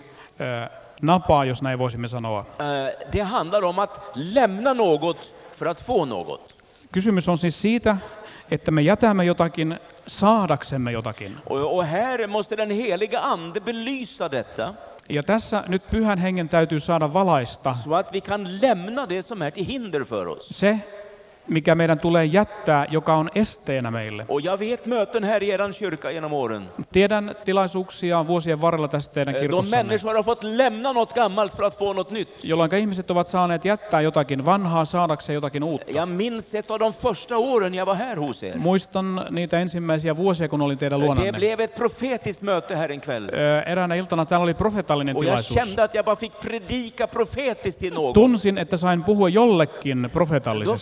Speaker 2: napaa, jos näin voisimme sanoa.
Speaker 1: Det handlar om att lämna något för att få något.
Speaker 2: Kysymys on siis siitä, että me jätämme jotakin saadaksemme jotakin.
Speaker 1: Och här måste den heliga ande belysa detta
Speaker 2: Ja tässä nyt Pyhän Hengen täytyy saada valaista
Speaker 1: så att vi kan lämna det som är till hinder för oss.
Speaker 2: se, mikä meidän tulee jättää, joka on esteenä meille.
Speaker 1: Och jag vet möten här i eran kyrka genom åren.
Speaker 2: Tiedän tilaisuuksia vuosien varrella tästä teidän
Speaker 1: De
Speaker 2: kirkossanne,
Speaker 1: människor har fått lämna något gammalt för att få något nytt.
Speaker 2: jolloin ihmiset ovat saaneet jättää jotakin vanhaa saadakseen jotakin uutta.
Speaker 1: Jag minns ett av de första åren jag var här hos er.
Speaker 2: Muistan niitä ensimmäisiä vuosia, kun olin teidän
Speaker 1: Det
Speaker 2: luonanne.
Speaker 1: blev ett profetiskt möte här en kväll.
Speaker 2: Eräänä iltana täällä oli profetallinen
Speaker 1: Och jag
Speaker 2: tilaisuus.
Speaker 1: kände att jag bara fick predika profetiskt till någon.
Speaker 2: Tunsin, että sain puhua jollekin
Speaker 1: Då
Speaker 2: profetallisesti.
Speaker 1: fanns det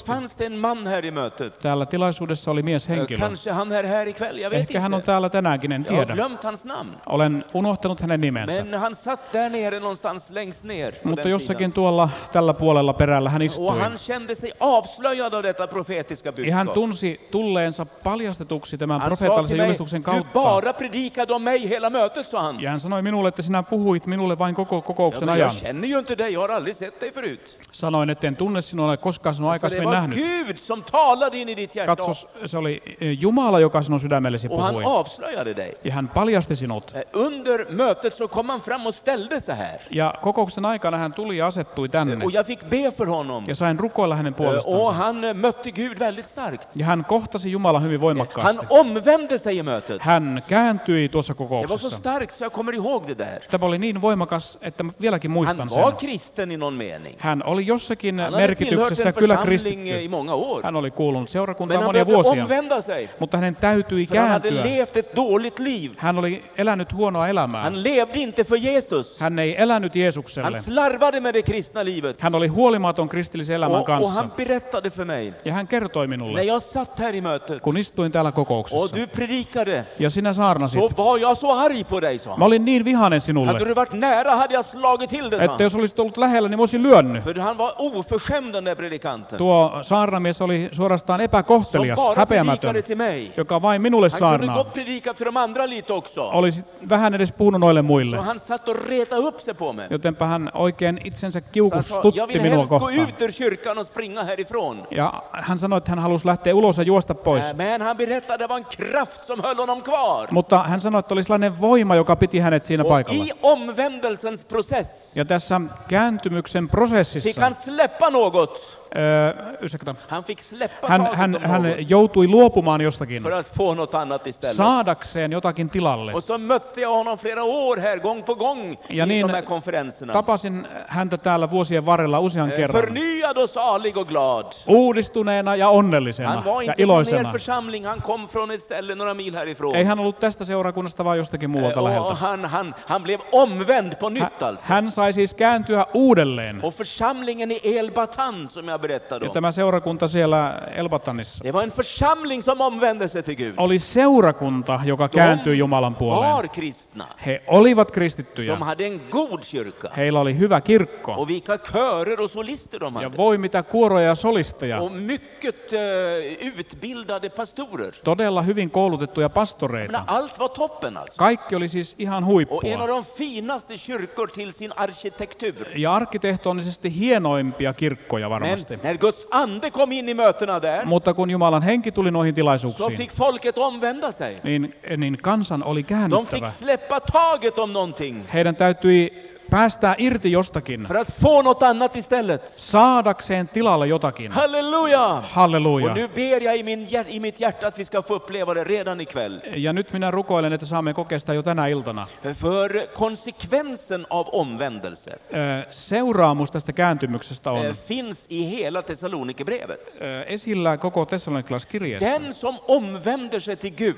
Speaker 1: en man här i mötet.
Speaker 2: Täällä tilaisuudessa oli mieshenkilö.
Speaker 1: Kanske han är här ikväll, jag vet
Speaker 2: Ehkä hän on
Speaker 1: inte.
Speaker 2: täällä tänäänkin, en
Speaker 1: Jag har
Speaker 2: tiedä.
Speaker 1: glömt hans namn.
Speaker 2: Olen unohtanut hänen nimensä.
Speaker 1: Men han satt där nere någonstans längst ner på
Speaker 2: Mutta
Speaker 1: den
Speaker 2: jossakin
Speaker 1: sidan.
Speaker 2: tuolla tällä puolella perällä hän
Speaker 1: Och
Speaker 2: istui.
Speaker 1: han kände sig avslöjad av detta profetiska
Speaker 2: Ja hän
Speaker 1: budskap.
Speaker 2: tunsi tulleensa paljastetuksi tämän
Speaker 1: Han sa till
Speaker 2: profeetallisen
Speaker 1: mig,
Speaker 2: julistuksen
Speaker 1: du
Speaker 2: kautta.
Speaker 1: bara predikade om mig hela mötet, sa han.
Speaker 2: Ja hän sanoi minulle, että sinä puhuit minulle vain koko
Speaker 1: Ja,
Speaker 2: kokouksen
Speaker 1: men
Speaker 2: ajan.
Speaker 1: jag känner ju inte dig, jag har aldrig sett dig förut.
Speaker 2: Sanoin, etten tunne sinua, ole koskaan sinua
Speaker 1: Så det
Speaker 2: aikaisemmin
Speaker 1: var
Speaker 2: nähnyt.
Speaker 1: Gud som talade in i ditt hjärta.
Speaker 2: Katsos, se oli Jumala, joka sinun sydämellesi
Speaker 1: Och han
Speaker 2: puhui.
Speaker 1: avslöjade dig.
Speaker 2: Ja hän paljasti sinut.
Speaker 1: Under mötet så kom han fram och ställde sig här.
Speaker 2: Ja kokouksen aikana hän tuli ja asettui tänne.
Speaker 1: Och jag fick be för honom.
Speaker 2: Ja sain rukoilla hänen
Speaker 1: Och
Speaker 2: puolestansa.
Speaker 1: han mötte Gud väldigt starkt.
Speaker 2: Ja hän kohtasi Jumalan hyvin
Speaker 1: Han
Speaker 2: voimakkaasti.
Speaker 1: omvände sig i mötet.
Speaker 2: Hän kääntyi tuossa
Speaker 1: Det var så
Speaker 2: kokouksessa.
Speaker 1: starkt så jag kommer ihåg det där.
Speaker 2: Tämä oli niin voimakas, että mä vieläkin
Speaker 1: Han
Speaker 2: muistan
Speaker 1: var
Speaker 2: sen.
Speaker 1: kristen i någon mening.
Speaker 2: Hän oli jossakin
Speaker 1: Han hade tillhört
Speaker 2: merkityksessä
Speaker 1: en
Speaker 2: kyllä
Speaker 1: församling
Speaker 2: kristitty.
Speaker 1: i många år.
Speaker 2: Hän oli kuulunut
Speaker 1: Men
Speaker 2: seurakuntaan
Speaker 1: han
Speaker 2: monia
Speaker 1: behövde
Speaker 2: vuosia,
Speaker 1: omvända sig.
Speaker 2: mutta hänen täytyi
Speaker 1: För han hade
Speaker 2: kääntyä.
Speaker 1: levt ett dåligt liv.
Speaker 2: Hän oli elänyt huonoa elämää.
Speaker 1: Han levde inte för Jesus.
Speaker 2: Hän ei elänyt
Speaker 1: Han
Speaker 2: Jeesukselle.
Speaker 1: slarvade med det kristna livet.
Speaker 2: Hän oli huolimaton kristillisen elämän
Speaker 1: Och
Speaker 2: kanssa.
Speaker 1: han berättade för mig,
Speaker 2: Ja hän kertoi
Speaker 1: när
Speaker 2: minulle,
Speaker 1: jag satt här i mötet
Speaker 2: kun istuin täällä
Speaker 1: och
Speaker 2: kokouksessa.
Speaker 1: du predikade,
Speaker 2: Ja sinä saarnasit.
Speaker 1: så var jag så arg på dig, sa
Speaker 2: Mä
Speaker 1: han.
Speaker 2: olin niin vihainen
Speaker 1: Hade
Speaker 2: sinulle,
Speaker 1: du varit nära hade jag slagit till dig, sa
Speaker 2: että
Speaker 1: han.
Speaker 2: jos olisit ollut lähellä, niin mä olisin lyönnyt.
Speaker 1: För han var oförskämd, den där predikanten.
Speaker 2: Tuo saarnamies oli suorastaan
Speaker 1: Som
Speaker 2: epäkohtelias,
Speaker 1: bara
Speaker 2: häpeämätön,
Speaker 1: predikade till mig.
Speaker 2: joka vain minulle
Speaker 1: Han kunde
Speaker 2: saarnaa.
Speaker 1: gott predika för de andra lite också.
Speaker 2: Olisi vähän edes puhunut noille muille.
Speaker 1: Så han satt och retade upp sig på mig.
Speaker 2: Jotenpä hän oikein itsensä
Speaker 1: Så han sa,
Speaker 2: kiukustutti
Speaker 1: jag vill
Speaker 2: minua
Speaker 1: helst gå
Speaker 2: kohtaan.
Speaker 1: ut ur kyrkan och springa härifrån.
Speaker 2: Ja hän sanoi, että hän halusi lähteä ulos ja juosta pois.
Speaker 1: Men han berättade att det var en kraft som höll honom kvar.
Speaker 2: Mutta hän sanoi, että oli sellainen voima, joka piti hänet siinä
Speaker 1: Och
Speaker 2: paikalla.
Speaker 1: i omvändelsens process
Speaker 2: Ja tässä kääntymyksen
Speaker 1: fick
Speaker 2: prosessissa
Speaker 1: han släppa något.
Speaker 2: Ursäkta,
Speaker 1: Han fick släppa
Speaker 2: hän,
Speaker 1: taget
Speaker 2: hän,
Speaker 1: om
Speaker 2: hän
Speaker 1: något
Speaker 2: joutui luopumaan jostakin
Speaker 1: för att få något annat istället.
Speaker 2: saadakseen jotakin tilalle.
Speaker 1: Och så mötte jag honom flera år här, gång på gång,
Speaker 2: Ja
Speaker 1: i
Speaker 2: niin
Speaker 1: de här konferenserna.
Speaker 2: tapasin häntä täällä vuosien varrella usean kerran.
Speaker 1: Förnyad och salig och glad.
Speaker 2: Uudistuneena ja onnellisena
Speaker 1: Han var
Speaker 2: ja
Speaker 1: inte från er
Speaker 2: iloisena.
Speaker 1: församling, han kom från ett ställe några mil härifrån.
Speaker 2: Ei hän ollut tästä seurakunnasta, vaan jostakin muualta
Speaker 1: Och
Speaker 2: läheltä.
Speaker 1: han blev omvänd på nytt alltså.
Speaker 2: Hän sai siis kääntyä uudelleen.
Speaker 1: Och församlingen i Elbatan som jag berättade
Speaker 2: Ja
Speaker 1: om.
Speaker 2: tämä seurakunta siellä Elbatanissa
Speaker 1: Det var en församling som omvände sig till Gud.
Speaker 2: oli seurakunta, joka kääntyi Jumalan
Speaker 1: var
Speaker 2: puoleen.
Speaker 1: kristna.
Speaker 2: He olivat kristittyjä.
Speaker 1: De hade en god kyrka.
Speaker 2: Heillä oli hyvä kirkko.
Speaker 1: Och vilka körer och solister de
Speaker 2: Ja
Speaker 1: hade.
Speaker 2: voi mitä kuoroja ja solisteja.
Speaker 1: Och mycket utbildade pastorer.
Speaker 2: Todella hyvin koulutettuja
Speaker 1: Men
Speaker 2: pastoreita.
Speaker 1: allt var toppen alltså.
Speaker 2: Kaikki oli siis ihan
Speaker 1: Och en
Speaker 2: huippua.
Speaker 1: av de finaste kyrkor till sin arkitektur.
Speaker 2: Ja arkkitehtonisesti hienoimpia kirkkoja
Speaker 1: Men
Speaker 2: varmasti.
Speaker 1: när Guds ande kom in i mötena där,
Speaker 2: Mutta kun Jumalan henki tuli noihin
Speaker 1: så
Speaker 2: tilaisuuksiin,
Speaker 1: fick folket omvända sig.
Speaker 2: niin kansan oli
Speaker 1: De fick
Speaker 2: käännyttävä.
Speaker 1: släppa taget om någonting
Speaker 2: Heidän täytyi päästää irti jostakin,
Speaker 1: för att få något annat istället.
Speaker 2: saadakseen tilalle jotakin.
Speaker 1: Halleluja!
Speaker 2: Halleluja.
Speaker 1: Och nu ber jag i mitt hjärta att vi ska få uppleva det redan ikväll.
Speaker 2: Ja nyt minä rukoilen, että saamme kokea sitä jo tänä iltana.
Speaker 1: För konsekvensen av omvändelse
Speaker 2: Seuraamus tästä kääntymyksestä on
Speaker 1: finns i hela Thessalonikerbrevet.
Speaker 2: esillä koko Tessalonikalaiskirjeessä.
Speaker 1: Den som omvänder sig till Gud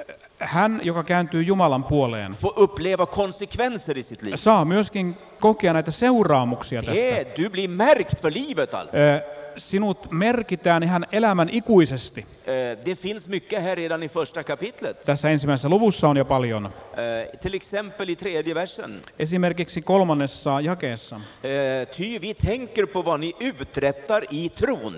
Speaker 2: Hän, joka kääntyy Jumalan puoleen,
Speaker 1: får uppleva konsekvenser i sitt liv.
Speaker 2: saa myöskin kokea näitä seuraamuksia tästä.
Speaker 1: Du blir märkt för livet alltså.
Speaker 2: Sinut merkitään ihan elämän ikuisesti.
Speaker 1: Det finns mycket här redan i första kapitlet.
Speaker 2: Tässä ensimmäisessä luvussa on jo paljon.
Speaker 1: Till exempel i tredje versen.
Speaker 2: Esimerkiksi 3. jakeessa.
Speaker 1: Ty vi tänker på vad ni uträttar i tron.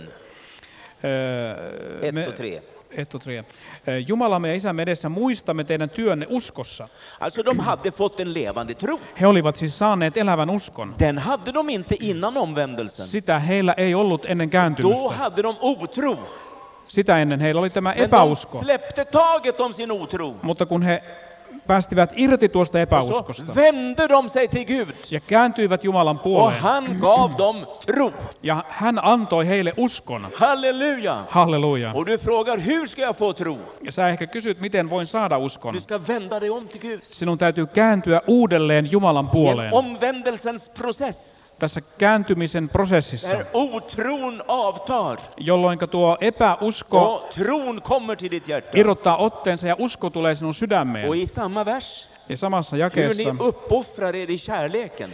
Speaker 1: 1 och 3.
Speaker 2: 1 och 3. Jumalamme ja Isämme edessä muistamme teidän työnne uskossa.
Speaker 1: Alltså de hade fått en levande tro.
Speaker 2: He olivat siis saaneet elävän uskon.
Speaker 1: Den hade de inte innan omvändelsen.
Speaker 2: Sitä heillä ei ollut ennen
Speaker 1: Då
Speaker 2: kääntymystä.
Speaker 1: hade de otro.
Speaker 2: Sitä ennen heillä oli tämä
Speaker 1: Men de
Speaker 2: epäusko.
Speaker 1: släppte taget om sin otro.
Speaker 2: Mutta kun he päästivät irti tuosta
Speaker 1: Så
Speaker 2: epäuskosta
Speaker 1: vände de sig till Gud.
Speaker 2: ja kääntyivät Jumalan
Speaker 1: Och
Speaker 2: puoleen,
Speaker 1: han gav dem tro.
Speaker 2: ja hän antoi heille uskon.
Speaker 1: Halleluja!
Speaker 2: Halleluja.
Speaker 1: Och du frågar, hur ska jag få tro?
Speaker 2: Ja sä ehkä kysyt, miten voin saada uskon.
Speaker 1: Du ska vända dig om till Gud.
Speaker 2: Sinun täytyy kääntyä uudelleen Jumalan
Speaker 1: I en
Speaker 2: puoleen.
Speaker 1: omvändelsens process.
Speaker 2: Tässä kääntymisen prosessissa,
Speaker 1: Där otron avtar
Speaker 2: jolloin tuo epäusko
Speaker 1: och tron kommer till ditt hjärta.
Speaker 2: irrottaa otteensa ja usko tulee sinun sydämeen.
Speaker 1: Och i samma vers
Speaker 2: Ja samassa
Speaker 1: hur
Speaker 2: jakeessa
Speaker 1: ni uppoffrar er i kärleken.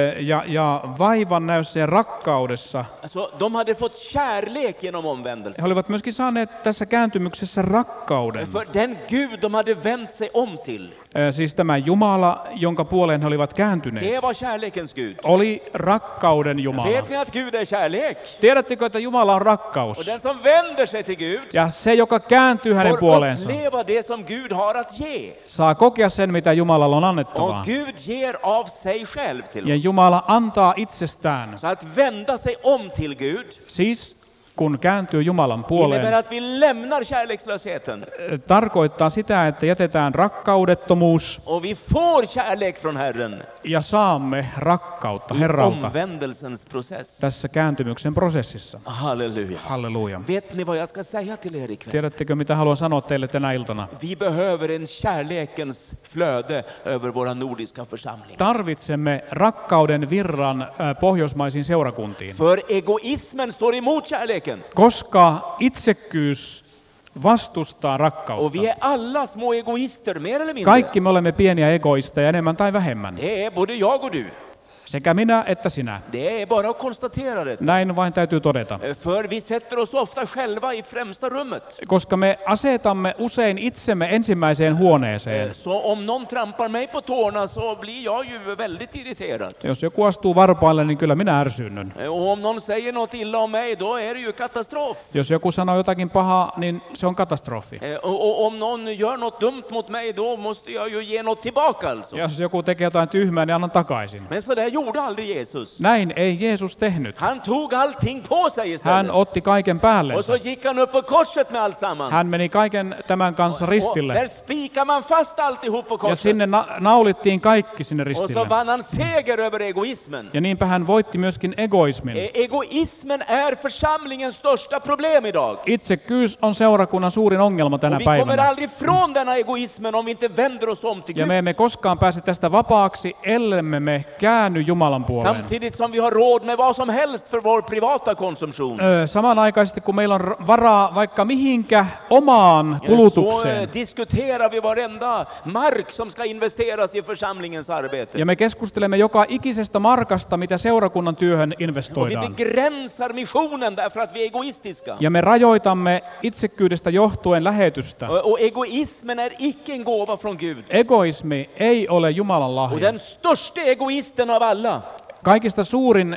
Speaker 2: ja vaivan näyssä ja rakkaudessa
Speaker 1: Alltså, de hade fått kärlek genom omvändelsen.
Speaker 2: he olivat myöskin saaneet tässä kääntymyksessä rakkauden.
Speaker 1: För den Gud de hade vänt sig om till,
Speaker 2: Siis tämä Jumala, jonka puoleen he olivat kääntyneet,
Speaker 1: det var kärlekens Gud.
Speaker 2: oli rakkauden Jumala.
Speaker 1: Vet ni att Gud är kärlek?
Speaker 2: Tiedättekö, että Jumala on
Speaker 1: Och
Speaker 2: rakkaus?
Speaker 1: den som vänder sig till Gud
Speaker 2: Ja se, joka kääntyy hänen
Speaker 1: får
Speaker 2: puoleensa,
Speaker 1: uppleva det som Gud har att ge.
Speaker 2: saa kokea sen, mitä Jumalalla on
Speaker 1: Och
Speaker 2: annettavaa.
Speaker 1: Gud ger av sig själv till
Speaker 2: Ja
Speaker 1: oss.
Speaker 2: Jumala antaa itsestään.
Speaker 1: Så att vända sig om till Gud
Speaker 2: Siis kun kääntyy Jumalan
Speaker 1: innebär
Speaker 2: puoleen,
Speaker 1: att vi lämnar kärlekslösheten
Speaker 2: tarkoittaa sitä, että jätetään rakkaudettomuus
Speaker 1: och vi får kärlek från Herren
Speaker 2: ja saamme rakkautta
Speaker 1: i
Speaker 2: Herralta
Speaker 1: omvändelsens process.
Speaker 2: tässä kääntymyksen prosessissa.
Speaker 1: Halleluja.
Speaker 2: Halleluja.
Speaker 1: Vet ni vad jag ska säga till er ikväll?
Speaker 2: Tiedättekö, mitä haluan sanoa teille tänä iltana?
Speaker 1: Vi behöver en kärlekens flöde över våra nordiska församlingar.
Speaker 2: Tarvitsemme rakkauden virran pohjoismaisiin seurakuntiin,
Speaker 1: För egoismen står emot kärleken.
Speaker 2: koska itsekkyys vastustaa rakkautta.
Speaker 1: Och vi är alla små egoister, mer eller mindre.
Speaker 2: Kaikki me olemme pieniä egoisteja, enemmän tai vähemmän.
Speaker 1: Det är både jag och du.
Speaker 2: Sekä minä että sinä.
Speaker 1: Det är bara att konstatera det.
Speaker 2: Näin vain täytyy todeta.
Speaker 1: För vi sätter oss ofta själva i främsta rummet.
Speaker 2: Koska me asetamme usein itsemme ensimmäiseen huoneeseen.
Speaker 1: Så om någon trampar mig på tårna så blir jag ju väldigt irriterad.
Speaker 2: Jos joku astuu varpaille, niin kyllä minä ärsynnyn.
Speaker 1: Och om någon säger något illa om mig, då är det ju katastrof.
Speaker 2: Jos joku sanoo jotakin pahaa, niin se on katastrofi.
Speaker 1: Och om någon gör något dumt mot mig, då måste jag ju ge något tillbaka alltså.
Speaker 2: Jos joku tekee jotain tyhmää, niin annan takaisin.
Speaker 1: Men så där gjorde aldrig Jesus.
Speaker 2: Näin ei Jeesus tehnyt.
Speaker 1: Han tog allting på sig
Speaker 2: Hän
Speaker 1: istället.
Speaker 2: otti kaiken päälle.
Speaker 1: Och så gick han upp på korset med alltsammans.
Speaker 2: Hän meni kaiken tämän kanssa
Speaker 1: Och
Speaker 2: ristille.
Speaker 1: där spikar man fast alltihop på
Speaker 2: Ja
Speaker 1: korset.
Speaker 2: sinne naulittiin kaikki sinne
Speaker 1: Och så
Speaker 2: ristille.
Speaker 1: vann han seger över egoismen.
Speaker 2: Ja niinpä hän voitti myöskin egoismin.
Speaker 1: Egoismen är församlingens största problem idag.
Speaker 2: Itsekkyys on seurakunnan suurin ongelma tänä
Speaker 1: Och vi kommer
Speaker 2: päivänä.
Speaker 1: aldrig från denna egoismen om vi inte vänder oss om till
Speaker 2: Ja
Speaker 1: Gud.
Speaker 2: me emme koskaan pääse tästä vapaaksi, ellemme me käänny Jumalan puoleen.
Speaker 1: Samtidigt som vi har råd med vad som helst för vår privata konsumtion.
Speaker 2: Samanaikaisesti kun meillä on varaa vaikka mihinkä omaan
Speaker 1: Så
Speaker 2: kulutukseen.
Speaker 1: diskuterar vi varenda mark som ska investeras i församlingens arbete.
Speaker 2: Ja me keskustelemme joka ikisestä markasta, mitä seurakunnan työhön
Speaker 1: Och vi
Speaker 2: investoidaan.
Speaker 1: begränsar missionen därför att vi är egoistiska.
Speaker 2: Ja me rajoitamme itsekkyydestä johtuen lähetystä.
Speaker 1: Och egoismen är icke en gåva från Gud.
Speaker 2: Egoismi ei ole Jumalan
Speaker 1: Och
Speaker 2: lahja.
Speaker 1: den största egoisten av alla,
Speaker 2: Kaikista suurin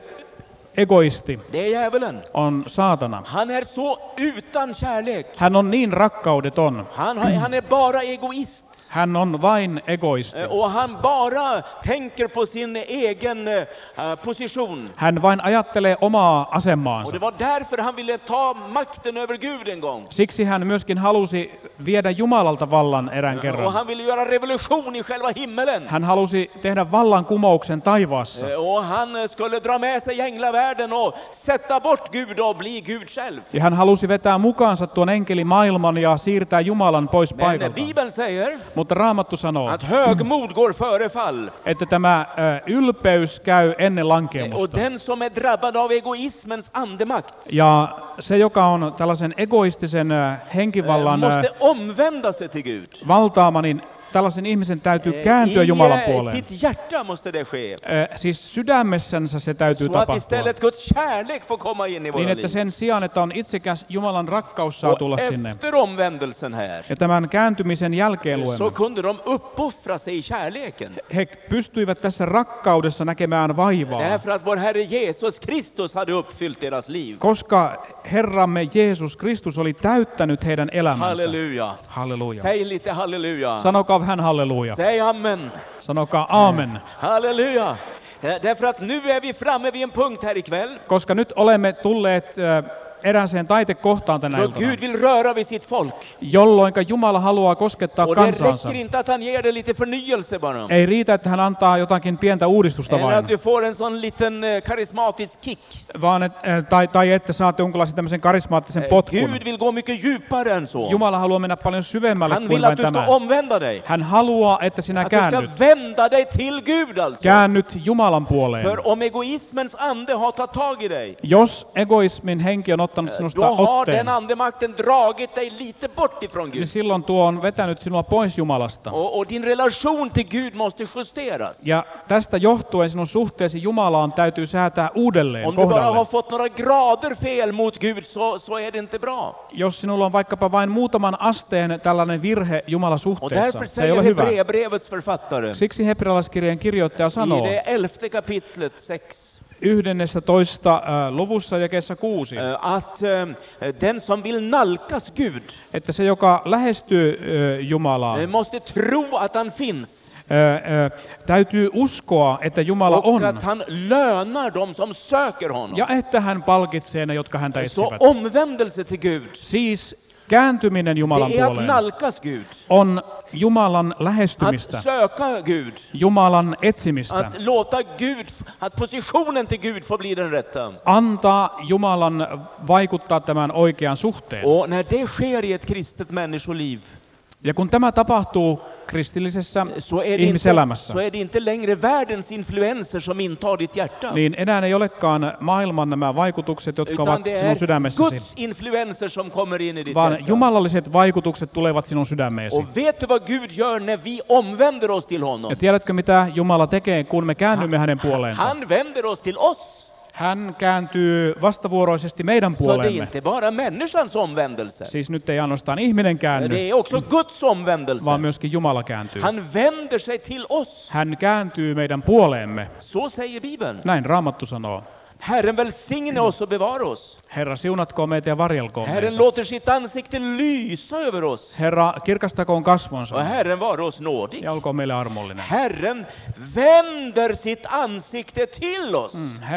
Speaker 2: egoisti
Speaker 1: det är djävulen.
Speaker 2: on saatana.
Speaker 1: Han är så utan kärlek.
Speaker 2: Hän on niin rakkaudeton.
Speaker 1: Han är bara egoist.
Speaker 2: Hän on vain egoisti.
Speaker 1: Och han bara tänker på sin egen position.
Speaker 2: Hän vain ajattelee omaa
Speaker 1: Och
Speaker 2: asemaansa.
Speaker 1: det var därför han ville ta makten över Gud en gång.
Speaker 2: Siksi hän myöskin halusi viedä Jumalalta vallan erään
Speaker 1: Och
Speaker 2: kerran.
Speaker 1: han ville göra revolution i själva himmelen.
Speaker 2: Hän halusi tehdä vallankumouksen taivaassa.
Speaker 1: Och han skulle dra med sig änglavärlden och sätta bort Gud och bli Gud själv.
Speaker 2: Ja hän halusi vetää mukaansa tuon enkelimaailman ja siirtää Jumalan pois
Speaker 1: Men
Speaker 2: paikalta.
Speaker 1: Bibeln säger
Speaker 2: Mutta Raamattu sanoo,
Speaker 1: att högmod går före fall.
Speaker 2: että tämä ylpeys käy ennen
Speaker 1: Och
Speaker 2: lankeemusta.
Speaker 1: den som är drabbad av egoismens andemakt
Speaker 2: Ja se, joka on tällaisen egoistisen henkivallan
Speaker 1: måste omvända sig till Gud.
Speaker 2: valtaama, niin tällaisen ihmisen täytyy kääntyä Jumalan
Speaker 1: I
Speaker 2: puoleen.
Speaker 1: sitt hjärta måste det ske.
Speaker 2: Siis sydämessänsä se täytyy
Speaker 1: Så att
Speaker 2: tapahtua.
Speaker 1: istället Guds kärlek får komma in i
Speaker 2: Niin,
Speaker 1: våra
Speaker 2: että
Speaker 1: liv.
Speaker 2: sen sijaan, että on itsekäs Jumalan rakkaus saa
Speaker 1: Och
Speaker 2: tulla sinne.
Speaker 1: efter omvändelsen här
Speaker 2: Ja tämän kääntymisen jälkeen
Speaker 1: så
Speaker 2: luemme.
Speaker 1: kunde de uppoffra sig i kärleken.
Speaker 2: He pystyivät tässä rakkaudessa näkemään vaivaa,
Speaker 1: Därför att vår Herre Jesus Kristus hade uppfyllt deras liv.
Speaker 2: koska Herramme Jeesus Kristus oli täyttänyt heidän elämänsä.
Speaker 1: Halleluja.
Speaker 2: Halleluja.
Speaker 1: Säg lite halleluja.
Speaker 2: Sanokaa vähän halleluja.
Speaker 1: Säg amen.
Speaker 2: Sanokaa aamen.
Speaker 1: Halleluja. Därför att nu är vi framme vid en punkt här ikväll
Speaker 2: Koska nyt olemme tulleet erääseen taitekohtaan tänä
Speaker 1: då
Speaker 2: iltana,
Speaker 1: Gud vill röra vid sitt folk.
Speaker 2: jolloinka Jumala haluaa koskettaa
Speaker 1: Och det
Speaker 2: kansansa.
Speaker 1: räcker inte att han ger det lite förnyelse bara.
Speaker 2: Ei riitä, että hän antaa jotakin pientä uudistusta
Speaker 1: Eller
Speaker 2: vain,
Speaker 1: att du får en sån liten karismatisk kick.
Speaker 2: vaan tai että saatte jonkinlaisen tämmöisen karismaattisen potkun.
Speaker 1: Gud vill gå mycket djupare än så.
Speaker 2: Jumala haluaa mennä paljon syvemmälle
Speaker 1: Han
Speaker 2: kuin
Speaker 1: vill
Speaker 2: vain
Speaker 1: att du ska
Speaker 2: tämä.
Speaker 1: omvända dig.
Speaker 2: Hän haluaa, että sinä
Speaker 1: Att du ska
Speaker 2: käännyt.
Speaker 1: vända dig till Gud alltså.
Speaker 2: Käännyt Jumalan puoleen.
Speaker 1: För om egoismens ande har tagit tag i dig,
Speaker 2: Jos egoismin henki on ottanut sinusta
Speaker 1: då har
Speaker 2: otteen,
Speaker 1: den andemakten dragit dig lite bort ifrån
Speaker 2: niin
Speaker 1: Gud.
Speaker 2: silloin tuo on vetänyt sinua pois Jumalasta.
Speaker 1: Och din relation till Gud måste justeras.
Speaker 2: Ja tästä johtuen sinun suhteesi Jumalaan täytyy säätää uudelleen
Speaker 1: Om du bara har
Speaker 2: kohdalle.
Speaker 1: fått några grader fel mot Gud så är det inte bra.
Speaker 2: Jos sinulla on vaikkapa vain muutaman asteen tällainen virhe
Speaker 1: Och
Speaker 2: Jumalasuhteessa,
Speaker 1: därför
Speaker 2: se ei ole
Speaker 1: säger
Speaker 2: hyvä.
Speaker 1: Hebreerbrevets författare
Speaker 2: Siksi hebrealaiskirjeen kirjoittaja
Speaker 1: i
Speaker 2: sanoo
Speaker 1: det 11 kapitlet 6
Speaker 2: 11. luvussa jakeessa 6,
Speaker 1: att den som vill nalkas Gud
Speaker 2: että se, joka lähestyy Jumalaa,
Speaker 1: måste tro att han finns
Speaker 2: täytyy uskoa, että Jumala
Speaker 1: och
Speaker 2: on,
Speaker 1: att han lönar dem som söker honom.
Speaker 2: ja että hän palkitsee ne, jotka häntä
Speaker 1: Så
Speaker 2: etsivät.
Speaker 1: omvändelse till Gud,
Speaker 2: Siis kääntyminen Jumalan
Speaker 1: det är att
Speaker 2: puoleen
Speaker 1: nalkas Gud,
Speaker 2: on Jumalan
Speaker 1: att
Speaker 2: lähestymistä,
Speaker 1: söka Gud,
Speaker 2: Jumalan etsimistä,
Speaker 1: att låta Gud, att positionen till Gud får bli den rätta.
Speaker 2: antaa Jumalan vaikuttaa tämän oikean suhteen.
Speaker 1: Och när det sker i ett kristet människoliv
Speaker 2: Ja kun tämä tapahtuu kristillisessä
Speaker 1: så
Speaker 2: ihmiselämässä,
Speaker 1: är det inte längre världens influenser som intar ditt hjärta.
Speaker 2: niin enää ei olekaan maailman nämä vaikutukset, jotka
Speaker 1: Utan
Speaker 2: ovat
Speaker 1: det
Speaker 2: sinun
Speaker 1: är
Speaker 2: sydämessäsi,
Speaker 1: Guds influenser som kommer in i ditt
Speaker 2: vaan
Speaker 1: hjärta.
Speaker 2: jumalalliset vaikutukset tulevat sinun sydämeesi.
Speaker 1: Och vet du vad Gud gör när vi omvänder oss till honom?
Speaker 2: Ja tiedätkö, mitä Jumala tekee, kun me käännymme hänen puoleensa?
Speaker 1: Han vänder oss till oss.
Speaker 2: Hän kääntyy vastavuoroisesti meidän
Speaker 1: Så det är
Speaker 2: puoleemme.
Speaker 1: inte bara människans omvändelse.
Speaker 2: Siis nyt ei ainoastaan ihminen käänny,
Speaker 1: Det är också Guds omvändelse.
Speaker 2: vaan myöskin Jumala kääntyy.
Speaker 1: Han vänder sig till oss.
Speaker 2: Hän kääntyy meidän puoleemme.
Speaker 1: Så säger Bibeln.
Speaker 2: Näin Raamattu sanoo.
Speaker 1: Herren välsigne oss och bevara oss.
Speaker 2: Herra, siunatkoon meitä ja varjelkoon
Speaker 1: Herren
Speaker 2: meitä.
Speaker 1: låter sitt ansikte lysa över oss.
Speaker 2: Herra, kirkastakoon
Speaker 1: Och
Speaker 2: kasvonsa
Speaker 1: Herren vare oss nådig.
Speaker 2: ja olkoon meille armollinen.
Speaker 1: Herren vänder sitt ansikte till oss.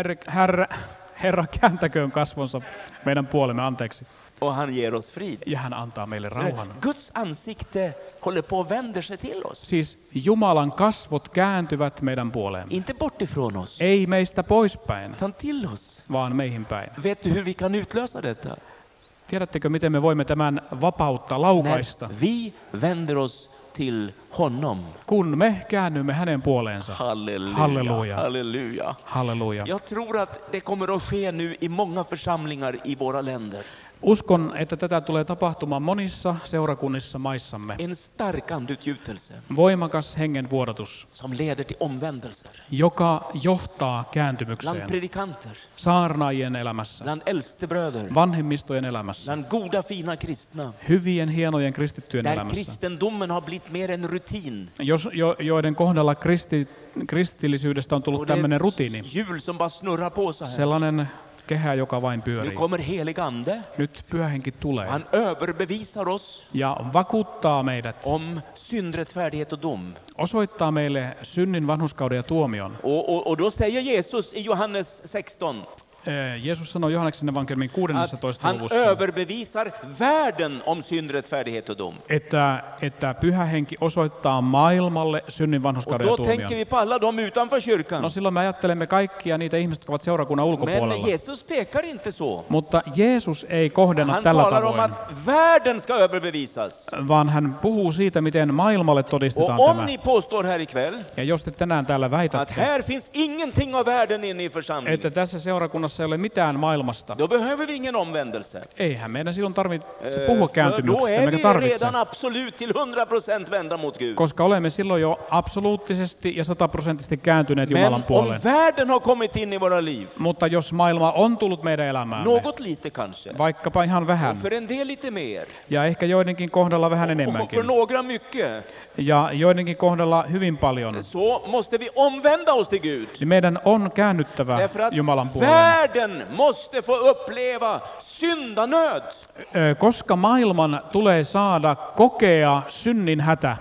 Speaker 2: Herra kääntäköön kasvonsa meidän puolemme, anteeksi,
Speaker 1: Och han ger oss frid.
Speaker 2: ja hän antaa meille rauhan.
Speaker 1: Guds ansikte håller på och vänder sig till oss.
Speaker 2: Siis Jumalan kasvot kääntyvät meidän puoleemme.
Speaker 1: Inte bort ifrån oss,
Speaker 2: Ei meistä poispäin,
Speaker 1: utan till oss.
Speaker 2: vaan meihin päin.
Speaker 1: Vet du hur vi kan utlösa detta?
Speaker 2: Tiedättekö, miten me voimme tämän vapautta laukaista?
Speaker 1: När vi vänder oss till honom.
Speaker 2: Kun me käännymme hänen puoleensa.
Speaker 1: Halleluja.
Speaker 2: Halleluja.
Speaker 1: Halleluja.
Speaker 2: Halleluja.
Speaker 1: Jag tror att det kommer att ske nu i många församlingar i våra länder.
Speaker 2: Uskon, että tätä tulee tapahtumaan monissa seurakunnissa maissamme.
Speaker 1: En stark andeutgjutelse
Speaker 2: Voimakas hengen vuodatus,
Speaker 1: som leder till omvändelser.
Speaker 2: joka johtaa
Speaker 1: Bland
Speaker 2: kääntymukseen
Speaker 1: predikanter,
Speaker 2: saarnaajien elämässä,
Speaker 1: bland äldstebröder,
Speaker 2: vanhemmistojen elämässä,
Speaker 1: bland goda fina kristna.
Speaker 2: hyvien hienojen kristittyjen
Speaker 1: Där
Speaker 2: elämässä,
Speaker 1: kristendomen har blivit mer en rutin.
Speaker 2: joiden kohdalla kristillisyydestä on tullut
Speaker 1: Och det är
Speaker 2: tämmöinen rutiini,
Speaker 1: ett hjul som bara snurrar på så här.
Speaker 2: sellainen kehä, joka vain
Speaker 1: Nu
Speaker 2: pyörii.
Speaker 1: kommer helig ande.
Speaker 2: Nyt pyhähenki tulee
Speaker 1: Han överbevisar oss
Speaker 2: ja vakuuttaa meidät,
Speaker 1: om syndrättfärdighet och dom.
Speaker 2: osoittaa meille synnin, vanhurskauden ja tuomion.
Speaker 1: Och då säger Jesus i Johannes 16
Speaker 2: Jeesus sanoi Johanneksen evankeliumin
Speaker 1: att
Speaker 2: 16.
Speaker 1: han
Speaker 2: luvussa,
Speaker 1: överbevisar världen om syndrättfärdighet och dom.
Speaker 2: että pyhä henki osoittaa maailmalle synnin,
Speaker 1: Och
Speaker 2: vanhurskauden ja
Speaker 1: då
Speaker 2: tuomion.
Speaker 1: tänker vi på alla de utanför kyrkan.
Speaker 2: No silloin me ajattelemme kaikkia niitä ihmisiä, jotka ovat seurakunnan ulkopuolella.
Speaker 1: Men Jesus pekar inte så.
Speaker 2: Mutta Jeesus ei kohdenna
Speaker 1: Han
Speaker 2: tällä
Speaker 1: talar om
Speaker 2: tavoin,
Speaker 1: att världen ska överbevisas.
Speaker 2: vaan hän puhuu siitä, miten maailmalle
Speaker 1: Och
Speaker 2: todistetaan
Speaker 1: om
Speaker 2: tämä.
Speaker 1: ni påstår här ikväll
Speaker 2: Ja jos te tänään täällä
Speaker 1: att
Speaker 2: väitätte,
Speaker 1: här finns ingenting av världen inne i församlingen,
Speaker 2: että tässä seurakunnassa ei ole mitään maailmasta,
Speaker 1: då behöver vi ingen omvändelse.
Speaker 2: eihän meidän silloin tarvitse puhua
Speaker 1: För då
Speaker 2: kääntymyksestä,
Speaker 1: är
Speaker 2: emmekä
Speaker 1: vi
Speaker 2: tarvitse.
Speaker 1: redan absolut till 100% vända mot Gud.
Speaker 2: Koska olemme silloin jo absoluuttisesti ja 100% kääntyneet
Speaker 1: Men
Speaker 2: Jumalan
Speaker 1: om
Speaker 2: puoleen.
Speaker 1: världen har kommit in i våra liv,
Speaker 2: Mutta jos maailma on tullut meidän elämäämme,
Speaker 1: något lite kanske,
Speaker 2: vaikkapa ihan vähän,
Speaker 1: för en del lite mer,
Speaker 2: ja ehkä joidenkin kohdalla vähän
Speaker 1: och för
Speaker 2: enemmänkin,
Speaker 1: några mycket,
Speaker 2: ja joidenkin kohdalla hyvin paljon,
Speaker 1: så måste vi omvända oss till Gud.
Speaker 2: niin meidän on käännyttävä
Speaker 1: Därför att
Speaker 2: Jumalan puoleen.
Speaker 1: världen måste få uppleva syndanöd.
Speaker 2: Koska maailman tulee saada kokea synnin hätä.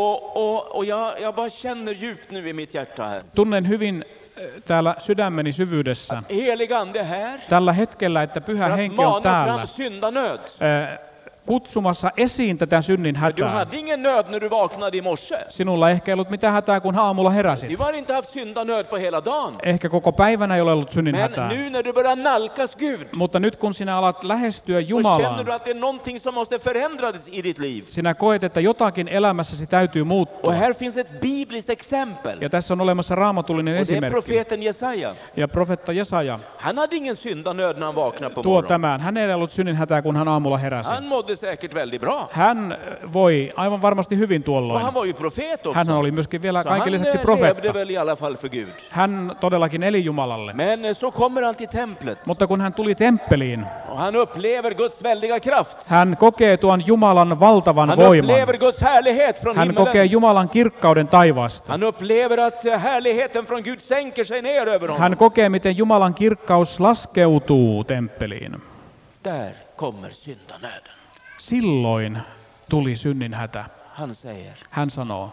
Speaker 1: Och jag bara känner djupt nu i mitt hjärta här.
Speaker 2: Tunnen hyvin täällä sydämeni syvyydessä
Speaker 1: Helig ande här
Speaker 2: tällä hetkellä, että pyhä
Speaker 1: för att
Speaker 2: henki on
Speaker 1: mana
Speaker 2: täällä
Speaker 1: fram syndanöd.
Speaker 2: kutsumassa esiin tätä synnin
Speaker 1: Du
Speaker 2: hätää.
Speaker 1: hade ingen nöd när du vaknade i morse.
Speaker 2: Sinulla ei ehkä ollut mitään hätää, kun aamulla heräsit.
Speaker 1: Du har inte haft syndanöd på hela dagen.
Speaker 2: Ehkä koko päivänä ei ole ollut synnin
Speaker 1: Men
Speaker 2: hätää.
Speaker 1: nu när du börjar nalkas Gud,
Speaker 2: Mutta nyt kun sinä alat lähestyä
Speaker 1: så känner
Speaker 2: Jumalaan,
Speaker 1: du att det är någonting som måste förändras i ditt liv.
Speaker 2: sinä koet, että jotakin elämässäsi täytyy
Speaker 1: Och
Speaker 2: muuttua.
Speaker 1: här finns ett bibliskt exempel.
Speaker 2: Ja tässä on olemassa raamatullinen
Speaker 1: Och det är
Speaker 2: esimerkki.
Speaker 1: profeten Jesaja.
Speaker 2: Ja profetta Jesaja
Speaker 1: Han hade ingen syndanöd när han vaknade på
Speaker 2: tuo
Speaker 1: morgonen.
Speaker 2: tämän. Hänellä ei ollut synnin hätää, kun hän aamulla heräsi.
Speaker 1: Han mådde säkert väldigt bra.
Speaker 2: Hän voi aivan varmasti hyvin
Speaker 1: Och
Speaker 2: tuolloin.
Speaker 1: han var ju profet
Speaker 2: Hän
Speaker 1: också.
Speaker 2: oli myöskin vielä
Speaker 1: Så
Speaker 2: kaiken
Speaker 1: han
Speaker 2: lisäksi
Speaker 1: levde
Speaker 2: profeetta.
Speaker 1: väl i alla fall för Gud.
Speaker 2: Hän todellakin eli Jumalalle.
Speaker 1: Men så kommer han till templet
Speaker 2: Mutta kun hän tuli temppeliin,
Speaker 1: och han upplever Guds väldiga kraft.
Speaker 2: hän kokee tuon Jumalan valtavan
Speaker 1: Han
Speaker 2: voiman.
Speaker 1: upplever Guds härlighet från
Speaker 2: Hän kokee
Speaker 1: himmelen.
Speaker 2: Jumalan kirkkauden taivaasta.
Speaker 1: Han upplever att härligheten från Gud sänker sig ner över honom.
Speaker 2: Hän kokee, miten Jumalan kirkkaus laskeutuu temppeliin.
Speaker 1: Där kommer syndanöden.
Speaker 2: Silloin tuli synnin hätä.
Speaker 1: Han säger,
Speaker 2: Hän sanoo,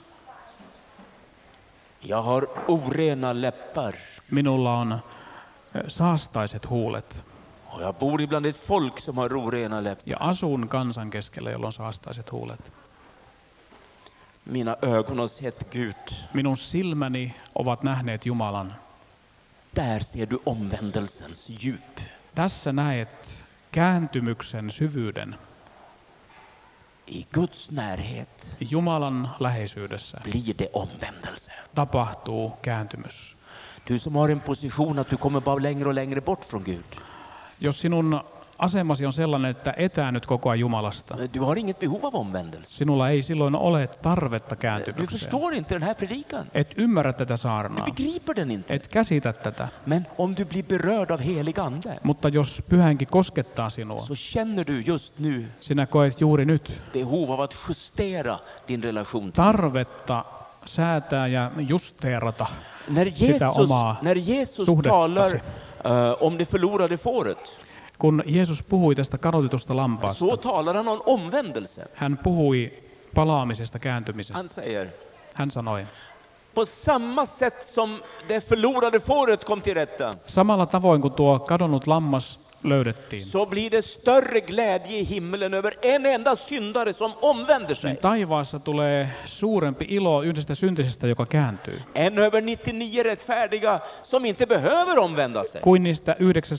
Speaker 1: jag har orena läppar
Speaker 2: minulla on saastaiset huulet
Speaker 1: och jag bor ibland ett folk som har orena läppar.
Speaker 2: ja asun kansan keskellä, jolla on saastaiset huulet.
Speaker 1: Mina ögon har sett Gud.
Speaker 2: Minun silmäni ovat nähneet Jumalan.
Speaker 1: Där ser du omvändelsens djup.
Speaker 2: Tässä näet kääntymyksen syvyyden.
Speaker 1: I Guds närhet
Speaker 2: Jumalan läheisyydessä
Speaker 1: blir det omvändelse.
Speaker 2: tapahtuu kääntymys.
Speaker 1: Du som har en position att du kommer bara längre och längre bort från Gud.
Speaker 2: Jos sinun asemasi on sellainen, että etäännyt koko ajan Jumalasta,
Speaker 1: Du har inget behov av omvändelse.
Speaker 2: sinulla ei silloin ole tarvetta
Speaker 1: Du
Speaker 2: kääntymykseen.
Speaker 1: förstår inte den här predikan.
Speaker 2: Et ymmärrä tätä
Speaker 1: Du
Speaker 2: saarnaa,
Speaker 1: begriper den inte.
Speaker 2: et käsitä tätä,
Speaker 1: Men om du blir berörd av helig ande
Speaker 2: mutta jos pyhänkin koskettaa sinua,
Speaker 1: så känner du just nu
Speaker 2: sinä koet juuri nyt
Speaker 1: behov av att justera din relation till
Speaker 2: tarvetta säätää ja justeerata
Speaker 1: När
Speaker 2: sitä
Speaker 1: Jesus
Speaker 2: suhdettasi.
Speaker 1: talar om det förlorade fåret,
Speaker 2: Kun Jeesus puhui tästä kadotetusta lampaasta,
Speaker 1: så talar han om omvändelse.
Speaker 2: hän puhui palaamisesta,
Speaker 1: Han
Speaker 2: kääntymisestä.
Speaker 1: säger,
Speaker 2: Hän sanoi,
Speaker 1: på samma sätt som det förlorade fåret kom till rätta,
Speaker 2: samalla tavoin kuin tuo kadonnut lammas löydettiin,
Speaker 1: så blir det större glädje i himmelen över en enda syndare som omvänder sig,
Speaker 2: niin taivaassa tulee suurempi ilo yhdestä syntisestä, joka kääntyy,
Speaker 1: än över 99 rättfärdiga som inte behöver omvända sig.
Speaker 2: kuin niistä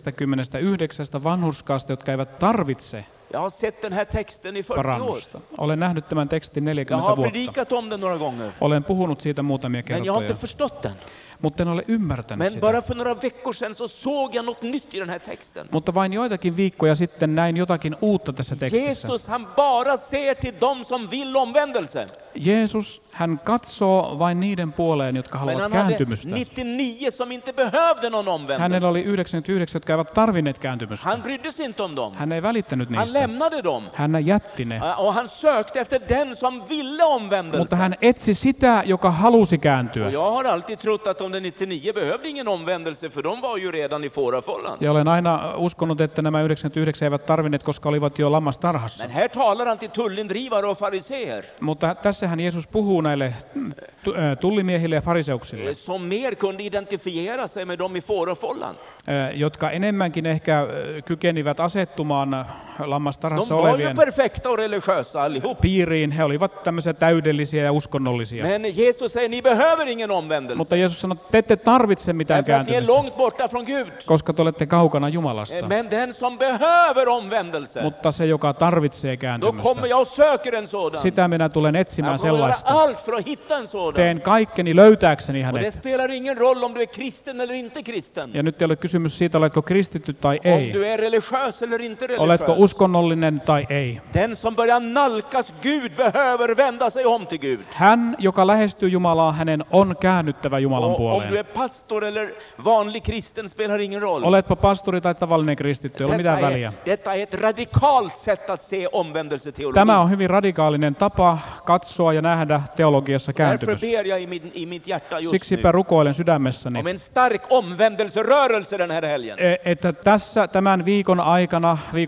Speaker 2: 99 vanhurskaasta, jotka eivät tarvitse
Speaker 1: Jag har sett den här texten i 40 år.
Speaker 2: parannusta. Olen nähnyt tämän tekstin
Speaker 1: Jag
Speaker 2: 40
Speaker 1: har
Speaker 2: vuotta.
Speaker 1: predikat om den några gånger,
Speaker 2: Olen puhunut siitä muutamia
Speaker 1: men jag har inte
Speaker 2: kertoja,
Speaker 1: förstått den.
Speaker 2: mutta en ole ymmärtänyt
Speaker 1: Men
Speaker 2: sitä.
Speaker 1: bara för några veckor sedan så såg jag något nytt i den här texten.
Speaker 2: Mutta vain joitakin viikkoja sitten näin jotakin uutta tässä tekstissä.
Speaker 1: Jesus, han bara ser till dem som vill omvändelse.
Speaker 2: Jeesus, hän katsoo vain niiden puoleen, jotka
Speaker 1: Men
Speaker 2: haluavat
Speaker 1: han hade
Speaker 2: kääntymystä.
Speaker 1: 99 som inte behövde någon
Speaker 2: Hänellä
Speaker 1: omvändelse.
Speaker 2: oli 99, jotka eivät tarvinneet kääntymystä.
Speaker 1: Han brydde sig inte om dem.
Speaker 2: Hän ei välittänyt
Speaker 1: Han
Speaker 2: niistä.
Speaker 1: lämnade dem.
Speaker 2: Hän jätti ne.
Speaker 1: Och han sökte efter den som ville
Speaker 2: Mutta
Speaker 1: omvändelse.
Speaker 2: hän etsi sitä, joka halusi kääntyä.
Speaker 1: Och jag har alltid trott att de 99 behövde ingen omvändelse, för de var ju redan i fårafållan.
Speaker 2: Ja olen aina uskonut, että nämä 99 eivät tarvinneet, koska olivat jo lammastarhassa.
Speaker 1: Men här talar han till tullindrivare och fariseer
Speaker 2: Mutta tässähän Jeesus puhuu näille tullimiehille ja fariseuksille,
Speaker 1: som mer kunde identifiera sig med dem i fårafållan.
Speaker 2: jotka enemmänkin ehkä kykenivät asettumaan
Speaker 1: De
Speaker 2: lammastarhassa
Speaker 1: var ju
Speaker 2: olevien
Speaker 1: perfekta och religiösa allihop.
Speaker 2: piiriin. He olivat tämmöisiä täydellisiä ja uskonnollisia.
Speaker 1: Men Jesus säger, ni behöver ingen omvändelse.
Speaker 2: Mutta Jeesus sanoi, että te ette tarvitse mitään
Speaker 1: Därför att ni är
Speaker 2: kääntymistä,
Speaker 1: långt borta från Gud.
Speaker 2: koska te olette kaukana Jumalasta.
Speaker 1: Men den som behöver omvändelse,
Speaker 2: Mutta se, joka tarvitsee
Speaker 1: då
Speaker 2: kääntymystä,
Speaker 1: kommer jag och söker en sådan.
Speaker 2: sitä minä tulen etsimään
Speaker 1: Jag kommer göra
Speaker 2: sellaista.
Speaker 1: allt för att hitta en sådan.
Speaker 2: Teen kaikkeni löytääkseni
Speaker 1: Och det
Speaker 2: hänet.
Speaker 1: spelar ingen roll om du är kristen eller inte kristen.
Speaker 2: Ja nyt ei ole kysymys siitä, oletko kristitty tai
Speaker 1: Om
Speaker 2: ei.
Speaker 1: du är religiös eller inte
Speaker 2: Oletko
Speaker 1: religiös.
Speaker 2: uskonnollinen tai ei.
Speaker 1: Den som börjar nalkas Gud behöver vända sig om till Gud.
Speaker 2: Hän, joka lähestyy Jumalaa, hänen on käännyttävä Jumalan
Speaker 1: Och om du är
Speaker 2: puoleen.
Speaker 1: pastor eller vanlig kristen spelar ingen roll.
Speaker 2: Oletpa pastori tai tavallinen kristitty, ei ole mitään väliä.
Speaker 1: Detta är ett radikalt sätt att se omvändelseteologi.
Speaker 2: Tämä on hyvin radikaalinen tapa katsoa ja nähdä teologiassa
Speaker 1: Därför
Speaker 2: kääntymys.
Speaker 1: ber jag i mitt hjärta just nu
Speaker 2: Siksipä rukoilen sydämessäni,
Speaker 1: om en stark omvändelserörelse den här helgen.
Speaker 2: että tämän viikon aikana, viikonlopun aikana,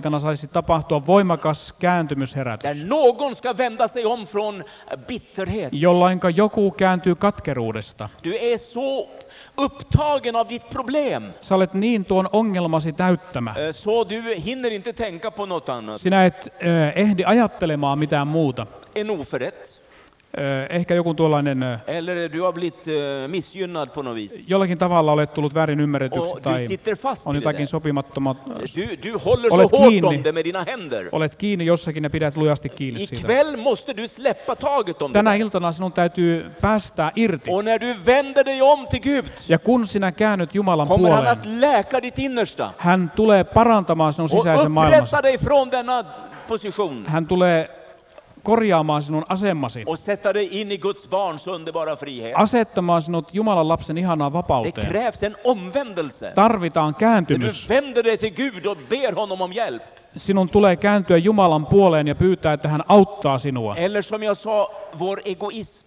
Speaker 2: aikana saisi tapahtua voimakas kääntymysherätys,
Speaker 1: där någon ska vända sig om från bitterhet.
Speaker 2: jollainka joku kääntyy katkeruudesta.
Speaker 1: Du är så upptagen av ditt problem
Speaker 2: Sä olet niin tuon ongelmasi täyttämä.
Speaker 1: så du hinner inte tänka på något annat.
Speaker 2: Sinä et ehdi ajattelemaan mitään muuta.
Speaker 1: En oförrätt.
Speaker 2: Ehkä joku tuollainen,
Speaker 1: Eller du har blivit missgynnad på något vis.
Speaker 2: jollakin tavalla olet tullut väärin ymmärretyksi
Speaker 1: Och du
Speaker 2: tai
Speaker 1: sitter fast
Speaker 2: on
Speaker 1: i det
Speaker 2: jotakin
Speaker 1: där.
Speaker 2: sopimattomat.
Speaker 1: Du håller så
Speaker 2: Olet
Speaker 1: hårt
Speaker 2: kiinni.
Speaker 1: om det med dina händer.
Speaker 2: Olet kiinni jossakin ja pidät lujasti kiinni siitä.
Speaker 1: Ikväll måste du släppa taget om det
Speaker 2: Tänä
Speaker 1: där.
Speaker 2: iltana sinun täytyy päästää irti.
Speaker 1: Och när du vänder dig om till Gud
Speaker 2: Ja kun sinä käännyt Jumalan
Speaker 1: kommer han
Speaker 2: puoleen,
Speaker 1: att läka ditt innersta
Speaker 2: hän tulee parantamaan sinun
Speaker 1: och
Speaker 2: sisäisen maailmasi.
Speaker 1: upprätta dig från denna position
Speaker 2: Hän tulee korjaamaan sinun asemasi,
Speaker 1: och sätta dig in i Guds barns underbara frihet.
Speaker 2: asettamaan sinut Jumalan lapsen ihanaan
Speaker 1: Det
Speaker 2: vapauteen.
Speaker 1: krävs en omvändelse.
Speaker 2: Tarvitaan
Speaker 1: När
Speaker 2: kääntymys.
Speaker 1: du vänder dig till Gud och ber honom om hjälp.
Speaker 2: Sinun tulee kääntyä Jumalan puoleen ja pyytää, että hän auttaa sinua.
Speaker 1: Eller som jag sa, vår egoism.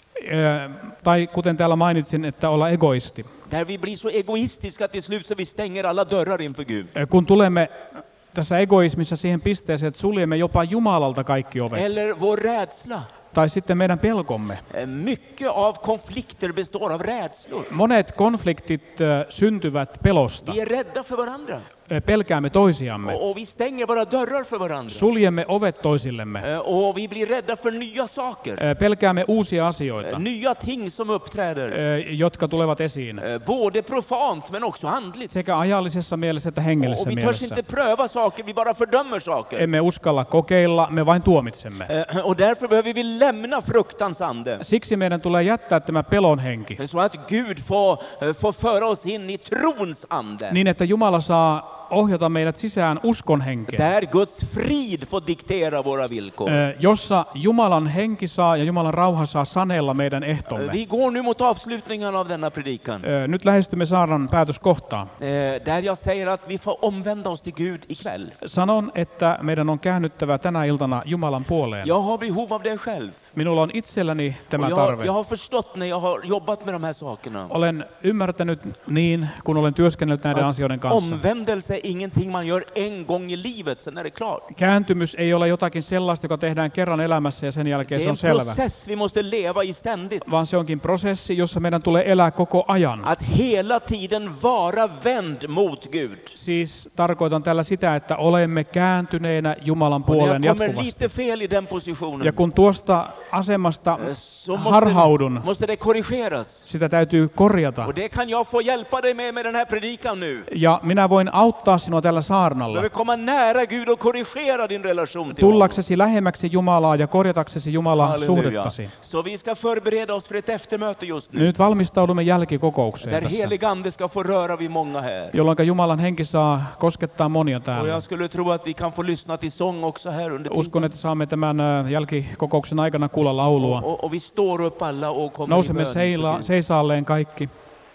Speaker 2: Tai kuten täällä mainitsin, että olla egoisti.
Speaker 1: Där vi blir så egoistiska till slut så vi stänger alla dörrar inför Gud.
Speaker 2: Kun tulemme tässä egoismissa siihen pisteeseen, että suljemme jopa Jumalalta kaikki ovet.
Speaker 1: Eller vår rädsla.
Speaker 2: Tai sitten meidän pelkomme.
Speaker 1: Mycket av konflikter består av rädslor.
Speaker 2: Monet konfliktit syntyvät pelosta.
Speaker 1: Vi är rädda för varandra.
Speaker 2: Pelkäämme toisiamme.
Speaker 1: Och vi stänger våra dörrar för varandra.
Speaker 2: Suljemme ovet toisillemme.
Speaker 1: Och vi blir rädda för nya saker.
Speaker 2: Pelkäämme uusia asioita,
Speaker 1: Nya ting som uppträder.
Speaker 2: jotka tulevat esiin.
Speaker 1: Både profant men också andligt.
Speaker 2: Sekä ajallisessa mielessä että
Speaker 1: Och
Speaker 2: hengellisessä
Speaker 1: vi törs
Speaker 2: mielessä.
Speaker 1: inte pröva saker, vi bara fördömer saker.
Speaker 2: Emme uskalla kokeilla, me vain tuomitsemme.
Speaker 1: Och därför behöver vi lämna fruktans ande.
Speaker 2: Siksi meidän tulee jättää tämä pelon henki,
Speaker 1: Så att Gud får föra oss in i trons ande.
Speaker 2: niin että Jumala saa ohjata meidät sisään uskon henkeen,
Speaker 1: Där Guds frid får diktera våra villkor.
Speaker 2: jossa Jumalan henki saa ja Jumalan rauha saa sanella meidän ehtomme.
Speaker 1: Vi går nu mot avslutningen av denna predikan.
Speaker 2: Nyt lähestymme Saaran päätöskohtaan.
Speaker 1: Där jag säger att vi får omvända oss till Gud ikväll.
Speaker 2: Sanon, että meidän on käännyttävä tänä iltana Jumalan puoleen.
Speaker 1: Jag har behov av det själv.
Speaker 2: Minulla on itselläni tämä
Speaker 1: Och
Speaker 2: tarve.
Speaker 1: jag har förstått när jag har jobbat med de här sakerna.
Speaker 2: Olen ymmärtänyt niin, kun olen työskennellyt näiden asioiden kanssa.
Speaker 1: Omvändelse är ingenting man gör en gång i livet, sen är det klart.
Speaker 2: Kääntymys ei ole jotakin sellaista, joka tehdään kerran elämässä ja sen jälkeen
Speaker 1: Det
Speaker 2: se
Speaker 1: är
Speaker 2: on
Speaker 1: en
Speaker 2: selvä.
Speaker 1: process vi måste leva i ständigt.
Speaker 2: Vaan se onkin prosessi, jossa meidän tulee elää koko ajan.
Speaker 1: Att hela tiden vara vänd mot Gud.
Speaker 2: Siis tarkoitan tällä sitä, että olemme kääntyneinä Jumalan
Speaker 1: Och när
Speaker 2: puoleen
Speaker 1: jag kommer
Speaker 2: jatkuvasti.
Speaker 1: lite fel i den
Speaker 2: Ja
Speaker 1: positionen
Speaker 2: kun tuosta asemasta
Speaker 1: så
Speaker 2: harhaudun,
Speaker 1: måste det korrigeras.
Speaker 2: sitä täytyy korjata.
Speaker 1: Och det kan jag få hjälpa dig med den här predikan nu.
Speaker 2: Ja minä voin auttaa sinua tällä
Speaker 1: Du
Speaker 2: saarnalla.
Speaker 1: behöver komma nära Gud och korrigera din relation till honom.
Speaker 2: Tullaksesi lähemmäksi Jumalaa ja korjataksesi Jumalan
Speaker 1: Halleluja.
Speaker 2: suhdettasi.
Speaker 1: Så vi ska förbereda oss för ett eftermöte just nu.
Speaker 2: Nyt valmistaudumme jälkikokoukseen
Speaker 1: Där
Speaker 2: tässä,
Speaker 1: helig ande ska få röra vid många här.
Speaker 2: jolloin Jumalan henki saa koskettaa monia
Speaker 1: Och
Speaker 2: täällä.
Speaker 1: jag skulle tro att vi kan få lyssna till sång också här under
Speaker 2: Uskon,
Speaker 1: tiden.
Speaker 2: että saamme tämän jälkikokouksen aikana kuulla laulua.
Speaker 1: Och vi står upp alla och kommer i
Speaker 2: Nousemme
Speaker 1: bön inför Gud.
Speaker 2: seisaalleen kaikki.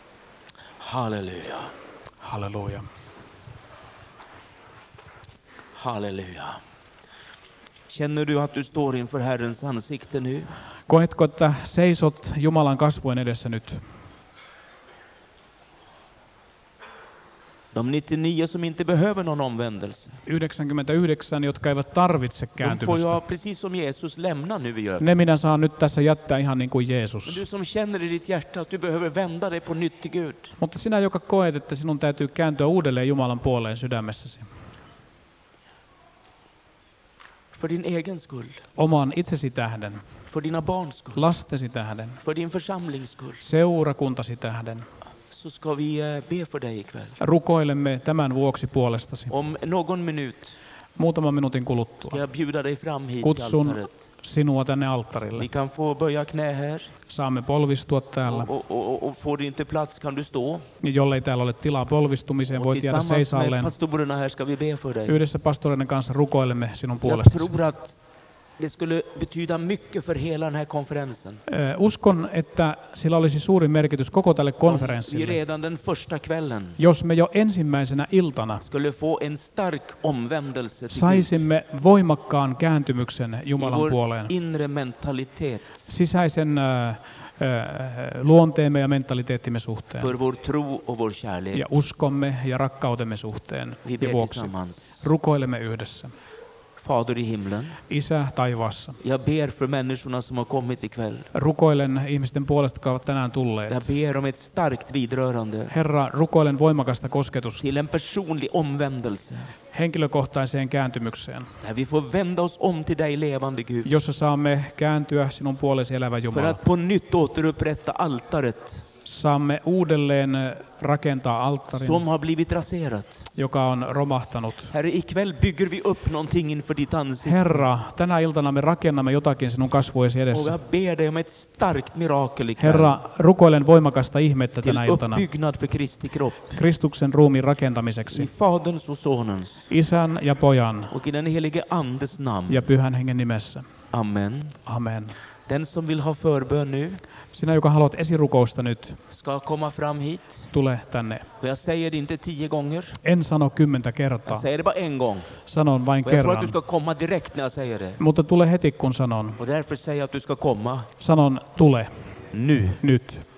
Speaker 1: Halleluja.
Speaker 2: Halleluja.
Speaker 1: Halleluja. Känner du att du står inför Herrens ansikte nu?
Speaker 2: Koetko, että seisot Jumalan kasvojen edessä nyt?
Speaker 1: De 99 som inte behöver någon omvändelse,
Speaker 2: 99, jotka eivät tarvitse
Speaker 1: de får
Speaker 2: kääntymistä.
Speaker 1: jag precis som Jesus lämna nu i ögonen.
Speaker 2: Ne minä saan nyt tässä jättää ihan niin kuin
Speaker 1: Men
Speaker 2: Jeesus.
Speaker 1: du som känner i ditt hjärta att du behöver vända dig på nytt till Gud.
Speaker 2: Mutta sinä, joka koet, että sinun täytyy kääntyä uudelleen Jumalan puoleen sydämessäsi.
Speaker 1: För din egen skull,
Speaker 2: Oman itsesi tähden,
Speaker 1: för dina barns skull,
Speaker 2: lastesi tähden,
Speaker 1: för din församlings skull,
Speaker 2: seurakuntasi tähden.
Speaker 1: så ska vi be för dig ikväll.
Speaker 2: Rukoilemme tämän vuoksi puolestasi.
Speaker 1: Om någon minut
Speaker 2: Muutaman minuutin
Speaker 1: ska
Speaker 2: kuluttua
Speaker 1: jag bjuda dig fram hit till
Speaker 2: kutsun
Speaker 1: altaret.
Speaker 2: sinua tänne alttarille.
Speaker 1: Vi kan få böja knä här.
Speaker 2: Saamme polvistua täällä.
Speaker 1: Och får du inte plats kan du stå.
Speaker 2: Ja jollei täällä ole tilaa polvistumiseen,
Speaker 1: Och
Speaker 2: voit jäädä
Speaker 1: tillsammans med
Speaker 2: seisaalleen.
Speaker 1: pastorerna här ska vi be för dig.
Speaker 2: Yhdessä pastoreiden kanssa rukoilemme sinun
Speaker 1: Jag
Speaker 2: puolestasi.
Speaker 1: tror att det skulle betyda mycket för hela den här konferensen.
Speaker 2: Uskon, että sillä olisi suuri merkitys koko tälle
Speaker 1: Vi
Speaker 2: konferenssille,
Speaker 1: redan den första kvällen
Speaker 2: jos me jo ensimmäisenä iltana
Speaker 1: skulle få en stark omvändelse till Gud
Speaker 2: saisimme voimakkaan kääntymyksen
Speaker 1: i
Speaker 2: Jumalan
Speaker 1: vår
Speaker 2: puoleen.
Speaker 1: inre mentalitet.
Speaker 2: Sisäisen luonteemme ja mentaliteettimme suhteen
Speaker 1: för vår tro och vår kärlek.
Speaker 2: ja uskomme ja rakkautemme suhteen
Speaker 1: Vi
Speaker 2: ja
Speaker 1: ber
Speaker 2: vuoksi.
Speaker 1: tillsammans.
Speaker 2: Rukoilemme yhdessä.
Speaker 1: Fader i himlen,
Speaker 2: Isä taivaassa,
Speaker 1: jag ber för människorna som har kommit ikväll.
Speaker 2: rukoilen ihmisten puolesta, jotka ovat tänään tulleet.
Speaker 1: Jag ber om ett starkt vidrörande
Speaker 2: Herra, rukoilen voimakasta kosketusta
Speaker 1: till en personlig omvändelse.
Speaker 2: henkilökohtaiseen kääntymykseen,
Speaker 1: Där vi får vända oss om till dig, levande Gud.
Speaker 2: jossa saamme kääntyä sinun puolesi elävä
Speaker 1: För
Speaker 2: Jumala.
Speaker 1: att på nytt återupprätta altaret
Speaker 2: Saamme uudelleen rakentaa alttarin,
Speaker 1: som har blivit raserat.
Speaker 2: joka on romahtanut.
Speaker 1: Herre, ikväll bygger vi upp någonting inför ditt ansikte.
Speaker 2: Herra, tänä iltana me rakennamme jotakin sinun kasvoesi
Speaker 1: Och
Speaker 2: edessä.
Speaker 1: jag ber dig om ett starkt mirakel ikväll.
Speaker 2: Herra, rukoilen voimakasta ihmettä
Speaker 1: Till
Speaker 2: tänä iltana
Speaker 1: uppbyggnad för Kristi kropp.
Speaker 2: Kristuksen ruumiin
Speaker 1: I
Speaker 2: rakentamiseksi,
Speaker 1: Faderns och Sonens
Speaker 2: Isän ja Pojan
Speaker 1: och i den helige Andes namn.
Speaker 2: ja Pyhän Hengen nimessä.
Speaker 1: Amen.
Speaker 2: Amen.
Speaker 1: Den som vill ha förbön nu
Speaker 2: Sinä, joka haluat esirukousta nyt,
Speaker 1: ska komma fram hit.
Speaker 2: tule tänne.
Speaker 1: Och jag säger det inte 10 gånger.
Speaker 2: En sano 10 kertaa,
Speaker 1: Jag säger det bara en gång.
Speaker 2: sanon vain
Speaker 1: Och jag tror att
Speaker 2: kerran.
Speaker 1: du ska komma direkt när jag säger det.
Speaker 2: Mutta tule heti, kun sanon.
Speaker 1: Och därför säger jag att du ska komma
Speaker 2: Sanon, tule
Speaker 1: nu.
Speaker 2: nyt.